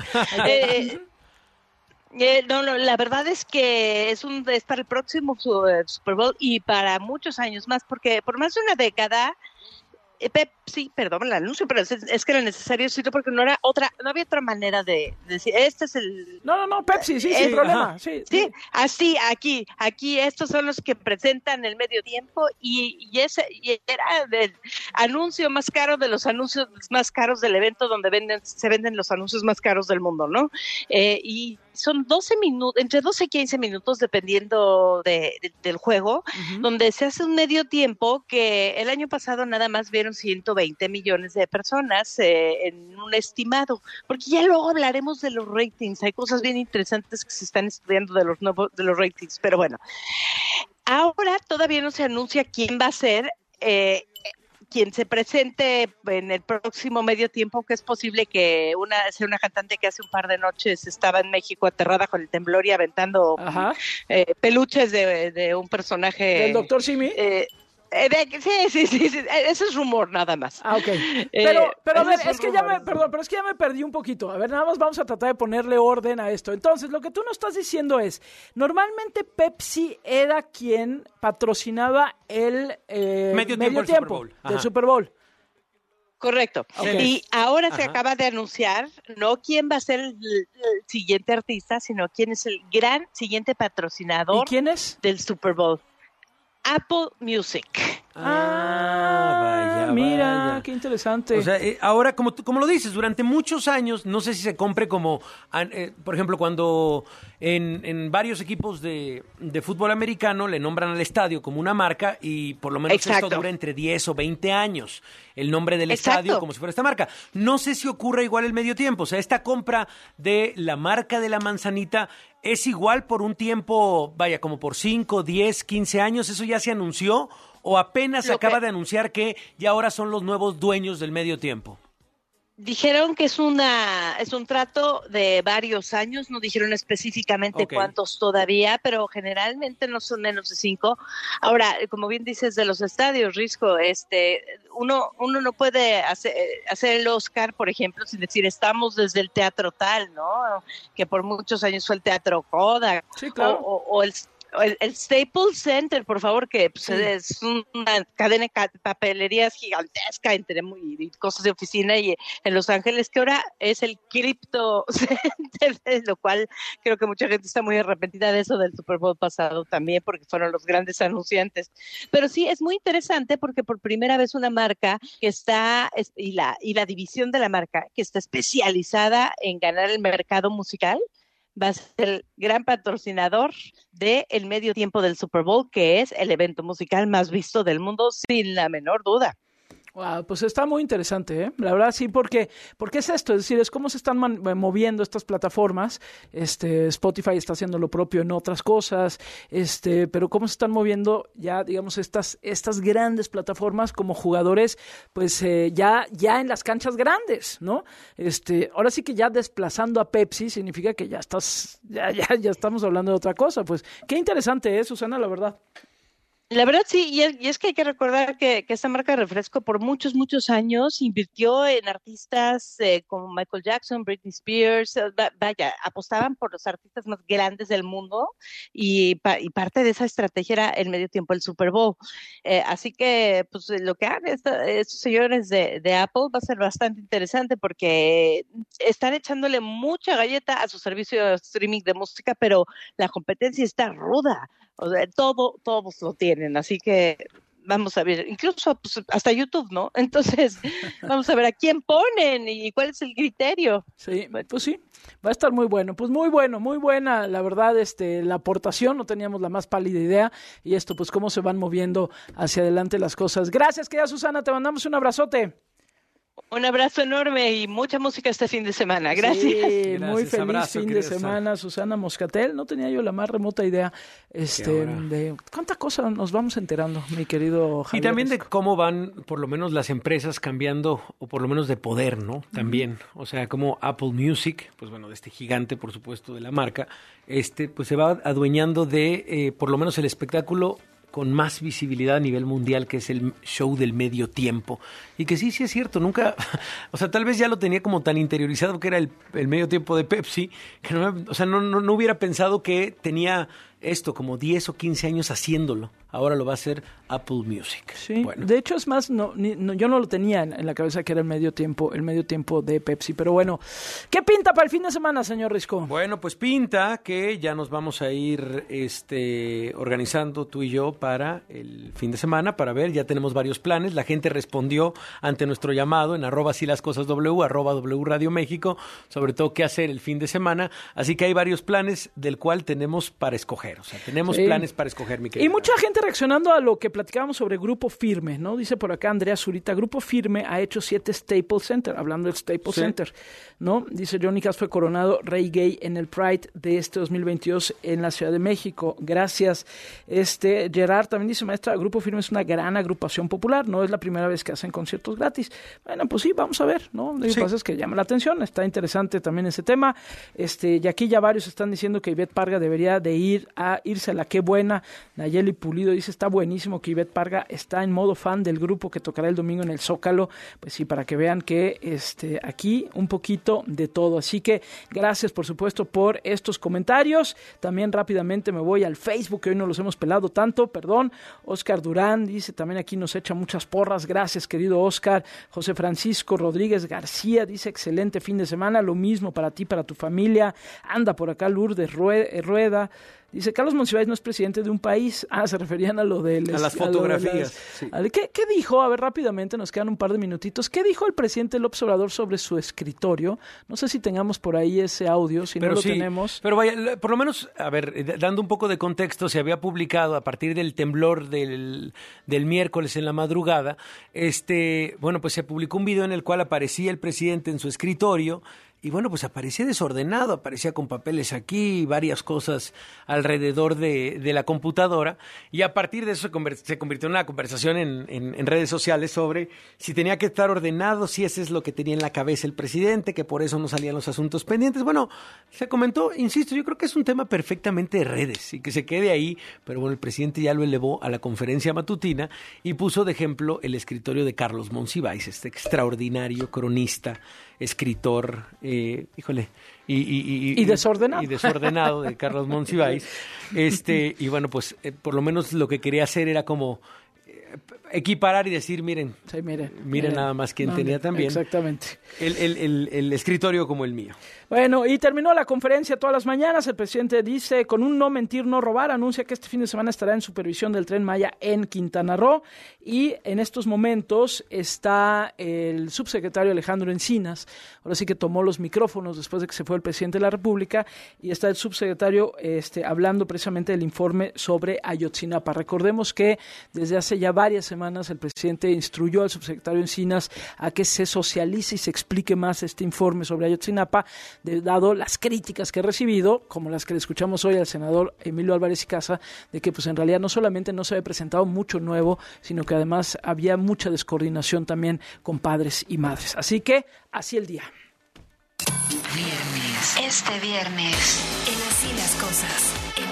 Speaker 15: No, la verdad es que es para el próximo Super Bowl y para muchos años más, porque por más de una década, Pepsi, perdón el anuncio, pero es que era necesario decirlo porque no había otra manera de decir, este es el...
Speaker 18: No, Pepsi, sí, sin problema. Sí,
Speaker 15: así, aquí estos son los que presentan el medio tiempo y era el anuncio más caro de los anuncios más caros del evento, donde se venden los anuncios más caros del mundo, ¿no? Y son 12 minutos, entre 12 y 15 minutos, dependiendo del juego, donde se hace un medio tiempo que el año pasado nada más vieron 120 millones de personas en un estimado, porque ya luego hablaremos de los ratings. Hay cosas bien interesantes que se están estudiando de los ratings, pero bueno, ahora todavía no se anuncia quién va a ser quien se presente en el próximo medio tiempo, que es posible que sea una cantante que hace un par de noches estaba en México aterrada con el temblor y aventando peluches de un personaje.
Speaker 18: ¿Del Dr. Simi?
Speaker 15: Sí, eso es rumor nada más.
Speaker 18: Ok. Pero a ver, es que ya me perdí un poquito. A ver, nada más vamos a tratar de ponerle orden a esto. Entonces, lo que tú nos estás diciendo es, normalmente Pepsi era quien patrocinaba el medio tiempo del Super Bowl.
Speaker 15: Correcto. Okay. Y ahora se acaba de anunciar no quién va a ser el siguiente artista, sino quién es el gran siguiente patrocinador.
Speaker 18: ¿Y quién es?
Speaker 15: Del Super Bowl. Apple Music.
Speaker 18: Vaya. qué interesante.
Speaker 12: O sea, ahora, como lo dices, durante muchos años, no sé si se compre como, por ejemplo, cuando en varios equipos de fútbol americano le nombran al estadio como una marca y por lo menos esto dura entre 10 o 20 años, el nombre del estadio como si fuera esta marca. No sé si ocurre igual el medio tiempo, o sea, esta compra de la marca de la manzanita es igual por un tiempo, vaya, como por 5, 10, 15 años, ¿eso ya se anunció? ¿O apenas se acaba de anunciar que ya ahora son los nuevos dueños del medio tiempo?
Speaker 15: Dijeron que es un trato de varios años, no dijeron específicamente cuántos todavía, pero generalmente no son menos de 5. Ahora, como bien dices de los estadios, Risco, uno no puede hacer el Oscar, por ejemplo, sin decir estamos desde el Teatro Tal, ¿no? Que por muchos años fue el Teatro Kodak, sí, claro. o el Staples Center, por favor, que pues, es una cadena de papelerías gigantesca y cosas de oficina y en Los Ángeles, que ahora es el Crypto Center, lo cual creo que mucha gente está muy arrepentida de eso del Super Bowl pasado también, porque fueron los grandes anunciantes. Pero sí, es muy interesante porque por primera vez una marca que está, y la división de la marca, que está especializada en ganar el mercado musical, va a ser el gran patrocinador del medio tiempo del Super Bowl, que es el evento musical más visto del mundo, sin la menor duda.
Speaker 18: Wow, pues está muy interesante, ¿eh? La verdad sí, porque es esto, es decir, es cómo se están moviendo estas plataformas. Spotify está haciendo lo propio en otras cosas, pero cómo se están moviendo ya, digamos, estas grandes plataformas como jugadores, pues ya en las canchas grandes, ¿no? Ahora sí que ya desplazando a Pepsi significa que ya estamos hablando de otra cosa. Pues qué interesante, Susana, la verdad.
Speaker 15: La verdad sí, y es que hay que recordar que esta marca de refresco por muchos, muchos años invirtió en artistas como Michael Jackson, Britney Spears, apostaban por los artistas más grandes del mundo y parte de esa estrategia era el medio tiempo del Super Bowl. Así que pues lo que hagan estos señores de Apple va a ser bastante interesante porque están echándole mucha galleta a su servicio de streaming de música, pero la competencia está ruda. O sea, todos lo tienen, así que vamos a ver, incluso pues, hasta YouTube, ¿no? Entonces, vamos a ver a quién ponen y cuál es el criterio.
Speaker 18: Sí, pues sí, va a estar muy bueno. Pues muy buena, la verdad, la aportación, no teníamos la más pálida idea, y esto, pues cómo se van moviendo hacia adelante las cosas. Gracias, querida Susana, te mandamos un abrazote.
Speaker 15: Un abrazo enorme y mucha música este fin de semana. Gracias.
Speaker 18: Sí, muy feliz abrazo, fin de semana, Susana Moscatel. No tenía yo la más remota idea de cuánta cosa nos vamos enterando, mi querido Javier.
Speaker 12: Y también de cómo van, por lo menos, las empresas cambiando, o por lo menos de poder, ¿no? También. O sea, como Apple Music, pues bueno, de este gigante, por supuesto, de la marca, pues se va adueñando de, por lo menos, el espectáculo con más visibilidad a nivel mundial, que es el show del medio tiempo. Y que sí es cierto, nunca, o sea, tal vez ya lo tenía como tan interiorizado que era el medio tiempo de Pepsi, que no hubiera pensado que tenía esto como 10 o 15 años haciéndolo. Ahora lo va a hacer Apple Music.
Speaker 18: Sí, bueno. De hecho es más, yo no lo tenía en la cabeza que era el medio tiempo de Pepsi, pero bueno, ¿qué pinta para el fin de semana, señor Risco?
Speaker 12: Bueno, pues pinta que ya nos vamos a ir organizando tú y yo para el fin de semana, para ver, ya tenemos varios planes, la gente respondió ante nuestro llamado en @silascosasw, @W Radio México, sobre todo qué hacer el fin de semana, así que hay varios planes del cual tenemos para escoger. O sea, tenemos planes para escoger, mi querida.
Speaker 18: Y mucha gente reaccionando a lo que platicábamos sobre Grupo Firme, ¿no? Dice por acá Andrea Zurita, Grupo Firme ha hecho 7 Staples Center, hablando del Staples Center, ¿no? Dice Johnny Cass fue coronado rey gay en el Pride de 2022 en la Ciudad de México. Gracias. Gerard también dice, maestra, Grupo Firme es una gran agrupación popular, no es la primera vez que hacen conciertos gratis. Bueno, pues sí, vamos a ver, ¿no? Lo que pasa es que llama la atención, está interesante también ese tema. Y aquí ya varios están diciendo que Ivette Parga debería de irse a la Qué Buena. Nayeli Pulido dice, está buenísimo que Ivette Parga está en modo fan del grupo que tocará el domingo en el Zócalo. Pues sí, para que vean que aquí un poquito de todo. Así que gracias, por supuesto, por estos comentarios. También rápidamente me voy al Facebook, que hoy no los hemos pelado tanto, perdón. Oscar Durán dice, también aquí nos echa muchas porras. Gracias, querido Oscar. José Francisco Rodríguez García dice, excelente fin de semana, lo mismo para ti, para tu familia. Anda por acá Lourdes Rueda. Dice, Carlos Monsiváis no es presidente de un país. Se referían a lo de
Speaker 12: las fotografías. Sí.
Speaker 18: ¿Qué dijo? A ver, rápidamente, nos quedan un par de minutitos. ¿Qué dijo el presidente López Obrador sobre su escritorio? No sé si tengamos por ahí ese audio, si no lo tenemos.
Speaker 12: Pero vaya, por lo menos, a ver, dando un poco de contexto, se había publicado a partir del temblor del miércoles en la madrugada, bueno, pues se publicó un video en el cual aparecía el presidente en su escritorio. Y bueno, pues aparecía desordenado, aparecía con papeles aquí y varias cosas alrededor de la computadora. Y a partir de eso se convirtió en una conversación en redes sociales sobre si tenía que estar ordenado, si ese es lo que tenía en la cabeza el presidente, que por eso no salían los asuntos pendientes. Bueno, se comentó, insisto, yo creo que es un tema perfectamente de redes y que se quede ahí. Pero bueno, el presidente ya lo elevó a la conferencia matutina y puso de ejemplo el escritorio de Carlos Monsiváis, este extraordinario cronista, escritor, y
Speaker 18: desordenado.
Speaker 12: Y desordenado de Carlos Monsiváis. Y bueno, pues por lo menos lo que quería hacer era como equiparar y decir, miren nada más quién tenía también.
Speaker 18: Exactamente.
Speaker 12: El escritorio como el mío.
Speaker 18: Bueno, y terminó la conferencia todas las mañanas. El presidente dice, con un no mentir, no robar, anuncia que este fin de semana estará en supervisión del Tren Maya en Quintana Roo. Y en estos momentos está el subsecretario Alejandro Encinas. Ahora sí que tomó los micrófonos después de que se fue el presidente de la República. Y está el subsecretario hablando precisamente del informe sobre Ayotzinapa. Recordemos que desde hace ya varias semanas el presidente instruyó al subsecretario Encinas a que se socialice y se explique más este informe sobre Ayotzinapa, dado las críticas que he recibido, como las que le escuchamos hoy al senador Emilio Álvarez y Casa, de que pues en realidad no solamente no se había presentado mucho nuevo, sino que además había mucha descoordinación también con padres y madres. Así que, así el día.
Speaker 14: Este viernes, en Así las Cosas, en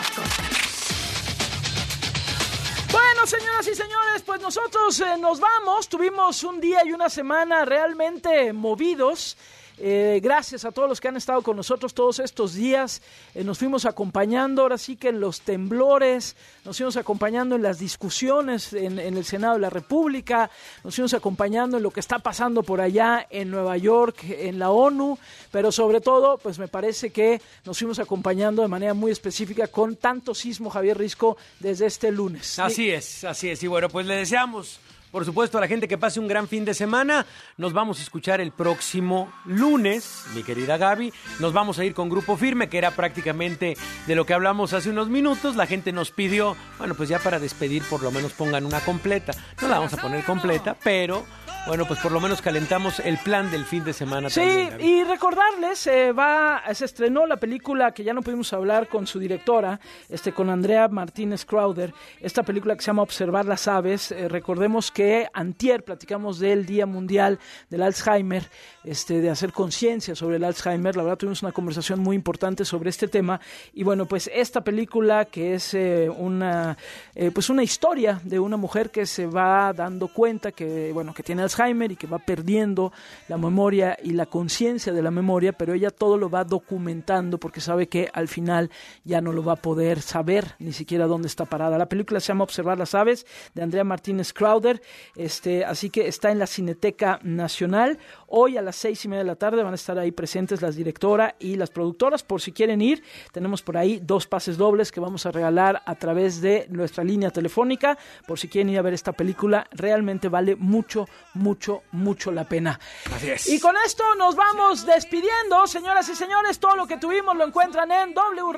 Speaker 18: Bueno, señoras y señores, pues nosotros nos vamos. Tuvimos un día y una semana realmente movidos. Gracias a todos los que han estado con nosotros todos estos días. Nos fuimos acompañando, ahora sí que en los temblores, nos fuimos acompañando en las discusiones en el Senado de la República, nos fuimos acompañando en lo que está pasando por allá en Nueva York, en la ONU, pero sobre todo, pues me parece que nos fuimos acompañando de manera muy específica con tanto sismo, Javier Risco, desde este lunes.
Speaker 12: Así es. Y bueno, pues le deseamos, por supuesto, a la gente que pase un gran fin de semana. Nos vamos a escuchar el próximo lunes, mi querida Gaby. Nos vamos a ir con Grupo Firme, que era prácticamente de lo que hablamos hace unos minutos. La gente nos pidió, bueno, pues ya para despedir por lo menos pongan una completa. No la vamos a poner completa, pero bueno, pues por lo menos calentamos el plan del fin de semana.
Speaker 18: Sí,
Speaker 12: también, Gaby.
Speaker 18: Y recordarles, se estrenó la película que ya no pudimos hablar con su directora, con Andrea Martínez Crowder, esta película que se llama Observar las aves. Recordemos que antier platicamos del Día Mundial del Alzheimer, de hacer conciencia sobre el Alzheimer. La verdad tuvimos una conversación muy importante sobre este tema y bueno, pues esta película que es una historia de una mujer que se va dando cuenta que tiene Alzheimer y que va perdiendo la memoria y la conciencia de la memoria, pero ella todo lo va documentando porque sabe que al final ya no lo va a poder saber ni siquiera dónde está parada. La película se llama Observar las aves, de Andrea Martínez Crowder. Así que está en la Cineteca Nacional. Hoy a las 6:30 de la tarde van a estar ahí presentes la directora y las productoras, por si quieren ir. Tenemos por ahí 2 pases dobles que vamos a regalar a través de nuestra línea telefónica, por si quieren ir a ver esta película. Realmente vale mucho la pena.
Speaker 12: Así es.
Speaker 18: Y con esto nos vamos despidiendo, señoras y señores. Todo lo que tuvimos lo encuentran en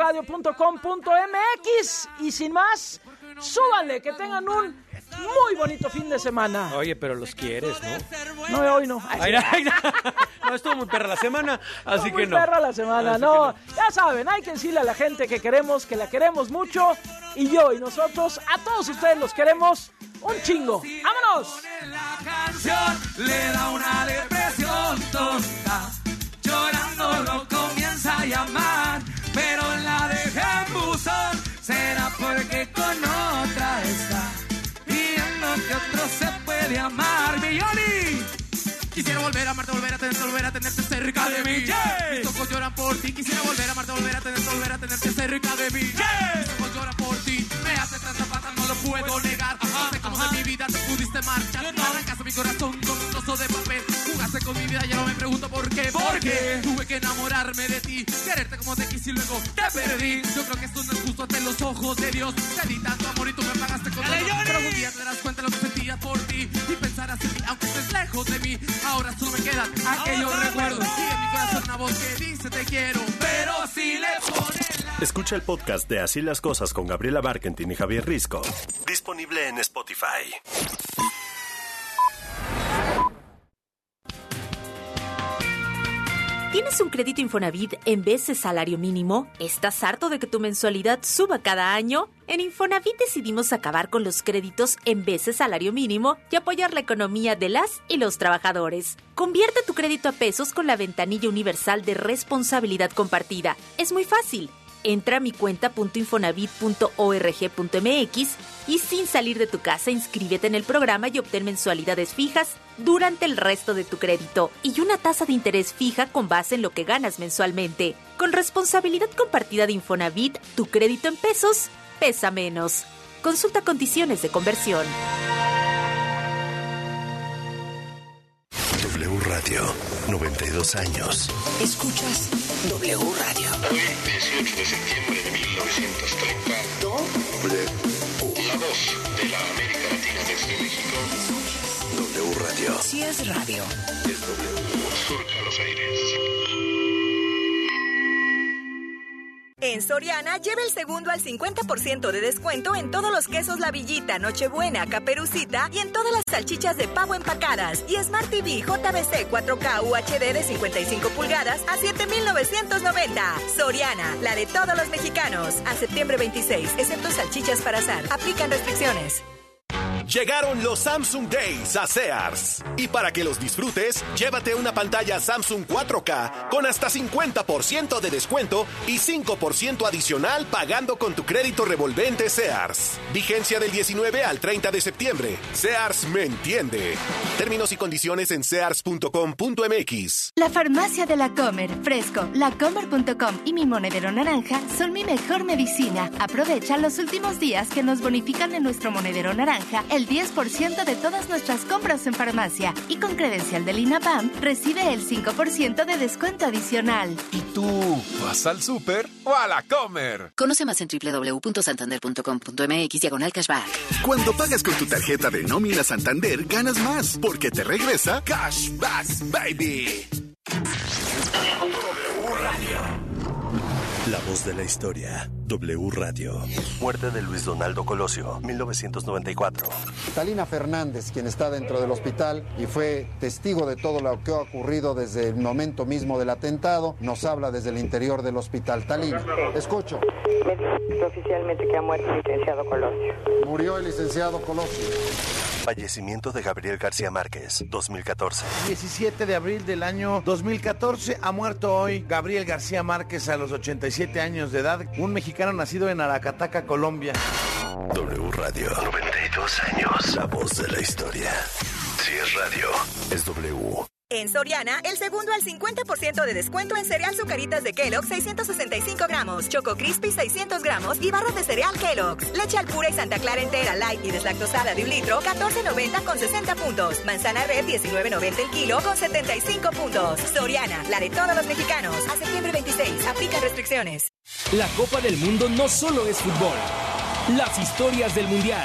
Speaker 18: wradio.com.mx y sin más, súbanle, que tengan un muy bonito fin de semana.
Speaker 12: Oye, pero los quieres, ¿no?
Speaker 18: No, hoy no.
Speaker 12: No, estuvo muy perra la semana, así que no.
Speaker 18: Muy perra la semana, no. Ya saben, hay que decirle a la gente que queremos, que la queremos mucho. Y yo y nosotros, a todos ustedes los queremos un chingo. ¡Vámonos!
Speaker 1: La canción le da una depresión tonta. Llorando lo comienza a llamar, pero la deja en buzón. Será porque con otra está, viendo que otro se puede amar. ¡Milloni! Quisiera volver a amarte, volver a tenerte cerca de mí. Yeah. Mis ojos lloran por ti. Quisiera volver a amarte, volver a tenerte cerca de mí. Yeah. Mis ojos lloran por ti. Me hace tanta falta, no lo puedo negar. No sé cómo de mi vida te pudiste marchar. No arrancaste mi corazón con un trozo de papel. Jugaste con mi vida, ya no me pregunto por qué. ¿Por Porque tuve que enamorarme de ti, quererte como te quise y luego te perdí. Yo creo que esto no es justo ante los ojos de Dios. Te di tanto amor y tú me pagaste con dolor. Pero un día te darás cuenta de lo que sentía por ti y pensarás en mí, aunque estés lejos de mí. Ahora solo me quedan aquellos recuerdos y en mi corazón una voz que dice te quiero, pero si le ponen la...
Speaker 4: Escucha el podcast de Así las Cosas con Gabriela Barkentin y Javier Risco. Disponible en Spotify.
Speaker 13: ¿Tienes un crédito Infonavit en vez de salario mínimo? ¿Estás harto de que tu mensualidad suba cada año? En Infonavit decidimos acabar con los créditos en vez de salario mínimo y apoyar la economía de las y los trabajadores. Convierte tu crédito a pesos con la ventanilla universal de responsabilidad compartida. Es muy fácil. Entra a mi cuenta.infonavit.org.mx y sin salir de tu casa inscríbete en el programa y obtén mensualidades fijas durante el resto de tu crédito y una tasa de interés fija con base en lo que ganas mensualmente. Con responsabilidad compartida de Infonavit, tu crédito en pesos pesa menos. Consulta condiciones de conversión.
Speaker 4: W Radio, 92 años.
Speaker 5: Escuchas W Radio.
Speaker 6: Hoy, 18 de septiembre de 1930. La voz de la América Latina desde México.
Speaker 4: W Radio.
Speaker 5: Si es radio.
Speaker 6: Es W. Surca los aires.
Speaker 3: En Soriana, lleva el segundo al 50% de descuento en todos los quesos La Villita, Nochebuena, Caperucita y en todas las salchichas de pavo empacadas. Y Smart TV JBC 4K UHD de 55 pulgadas a $7,990. Soriana, la de todos los mexicanos. A septiembre 26, excepto salchichas para asar. Aplican restricciones.
Speaker 7: Llegaron los Samsung Days a Sears. Y para que los disfrutes, llévate una pantalla Samsung 4K con hasta 50% de descuento y 5% adicional pagando con tu crédito revolvente Sears. Vigencia del 19 al 30 de septiembre. Sears me entiende. Términos y condiciones en sears.com.mx.
Speaker 16: La farmacia de La Comer, Fresco, lacomer.com y mi monedero naranja son mi mejor medicina. Aprovecha los últimos días que nos bonifican en nuestro monedero naranja el 10% de todas nuestras compras en farmacia y con credencial del INAPAM recibe el 5% de descuento adicional.
Speaker 17: ¿Y tú vas al súper o a La Comer?
Speaker 19: Conoce más en www.santander.com.mx/cashback.
Speaker 20: Cuando pagas con tu tarjeta de nómina Santander, ganas más, porque te regresa Cashback Baby.
Speaker 4: W Radio. La voz de la historia. W Radio. Muerte de Luis Donaldo Colosio, 1994.
Speaker 21: Talina Fernández, quien está dentro del hospital y fue testigo de todo lo que ha ocurrido desde el momento mismo del atentado, nos habla desde el interior del hospital. Talina, escucho.
Speaker 22: Me dice oficialmente que ha muerto el licenciado Colosio.
Speaker 21: Murió el licenciado Colosio.
Speaker 4: Fallecimiento de Gabriel García Márquez, 2014.
Speaker 23: 17 de abril del año 2014, ha muerto hoy Gabriel García Márquez a los 87 años de edad, un mexicano nacido en Aracataca, Colombia.
Speaker 4: W Radio, 92 años, la voz de la historia. Si es radio, es W.
Speaker 3: En Soriana, el segundo al 50% de descuento en cereal Zucaritas de Kellogg's 665 gramos, Choco Crispy 600 gramos y barras de cereal Kellogg's. Leche Alpura y Santa Clara entera light y deslactosada de 1 litro, $14.90 con 60 puntos. Manzana Red, $19.90 el kilo con 75 puntos. Soriana, la de todos los mexicanos. A septiembre 26, aplica restricciones.
Speaker 30: La Copa del Mundo no solo es fútbol. Las historias del Mundial.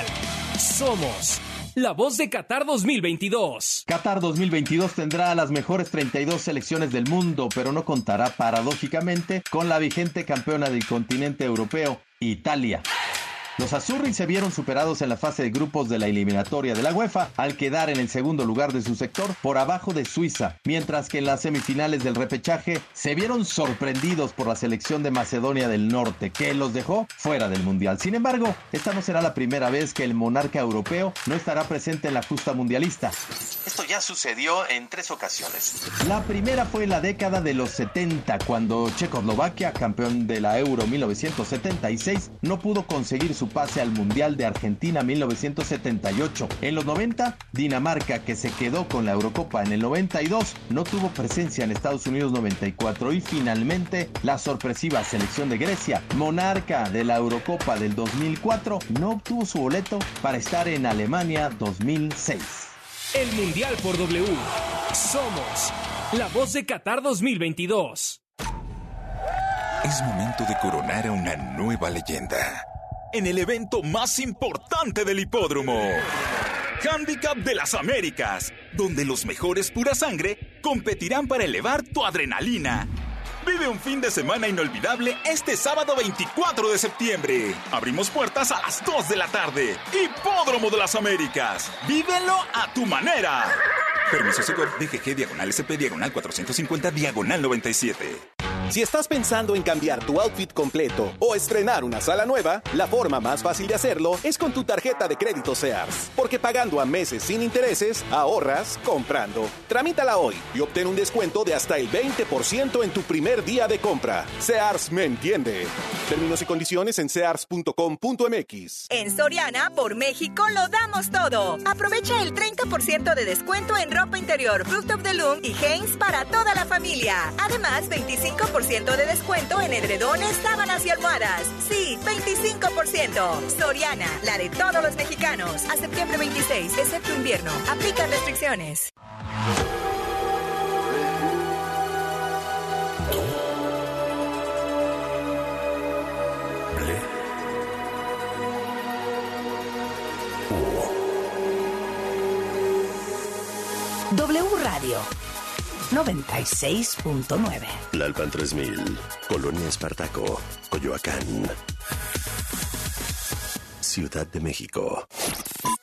Speaker 30: Somos la voz de Qatar 2022.
Speaker 24: Qatar 2022 tendrá a las mejores 32 selecciones del mundo, pero no contará paradójicamente con la vigente campeona del continente europeo, Italia. Los azzurri se vieron superados en la fase de grupos de la eliminatoria de la UEFA al quedar en el segundo lugar de su sector por abajo de Suiza, mientras que en las semifinales del repechaje se vieron sorprendidos por la selección de Macedonia del Norte, que los dejó fuera del Mundial. Sin embargo, esta no será la primera vez que el monarca europeo no estará presente en la justa mundialista. Esto ya sucedió en 3 ocasiones. La primera fue en la década de los 70, cuando Checoslovaquia, campeón de la Euro 1976, no pudo conseguir su pase al Mundial de Argentina 1978. En los 90, Dinamarca, que se quedó con la Eurocopa en el 92, no tuvo presencia en Estados Unidos 94 y finalmente la sorpresiva selección de Grecia, monarca de la Eurocopa del 2004, no obtuvo su boleto para estar en Alemania 2006.
Speaker 30: El Mundial por W. Somos La Voz de Qatar 2022.
Speaker 2: Es momento de coronar a una nueva leyenda en el evento más importante del hipódromo. Handicap de las Américas, donde los mejores pura sangre competirán para elevar tu adrenalina. Vive un fin de semana inolvidable este sábado 24 de septiembre. Abrimos puertas a las 2 de la tarde. Hipódromo de las Américas. Vívelo a tu manera. Permiso Segov DGG /SP 450 /97.
Speaker 7: Si estás pensando en cambiar tu outfit completo o estrenar una sala nueva, la forma más fácil de hacerlo es con tu tarjeta de crédito Sears. Porque pagando a meses sin intereses, ahorras comprando. Tramítala hoy y obtén un descuento de hasta el 20% en tu primer día de compra. Sears me entiende. Términos y condiciones en sears.com.mx.
Speaker 3: En Soriana, por México, lo damos todo. Aprovecha el 30% de descuento en ropa interior, Fruit of the Loom y Hanes para toda la familia. Además, 25% de descuento en edredones, sábanas y almohadas. Sí, 25%. Soriana, la de todos los mexicanos. A septiembre 26, excepto invierno. Aplican restricciones.
Speaker 5: W Radio 96.9.
Speaker 4: Lalpan 3000, Colonia Espartaco, Coyoacán, Ciudad de México.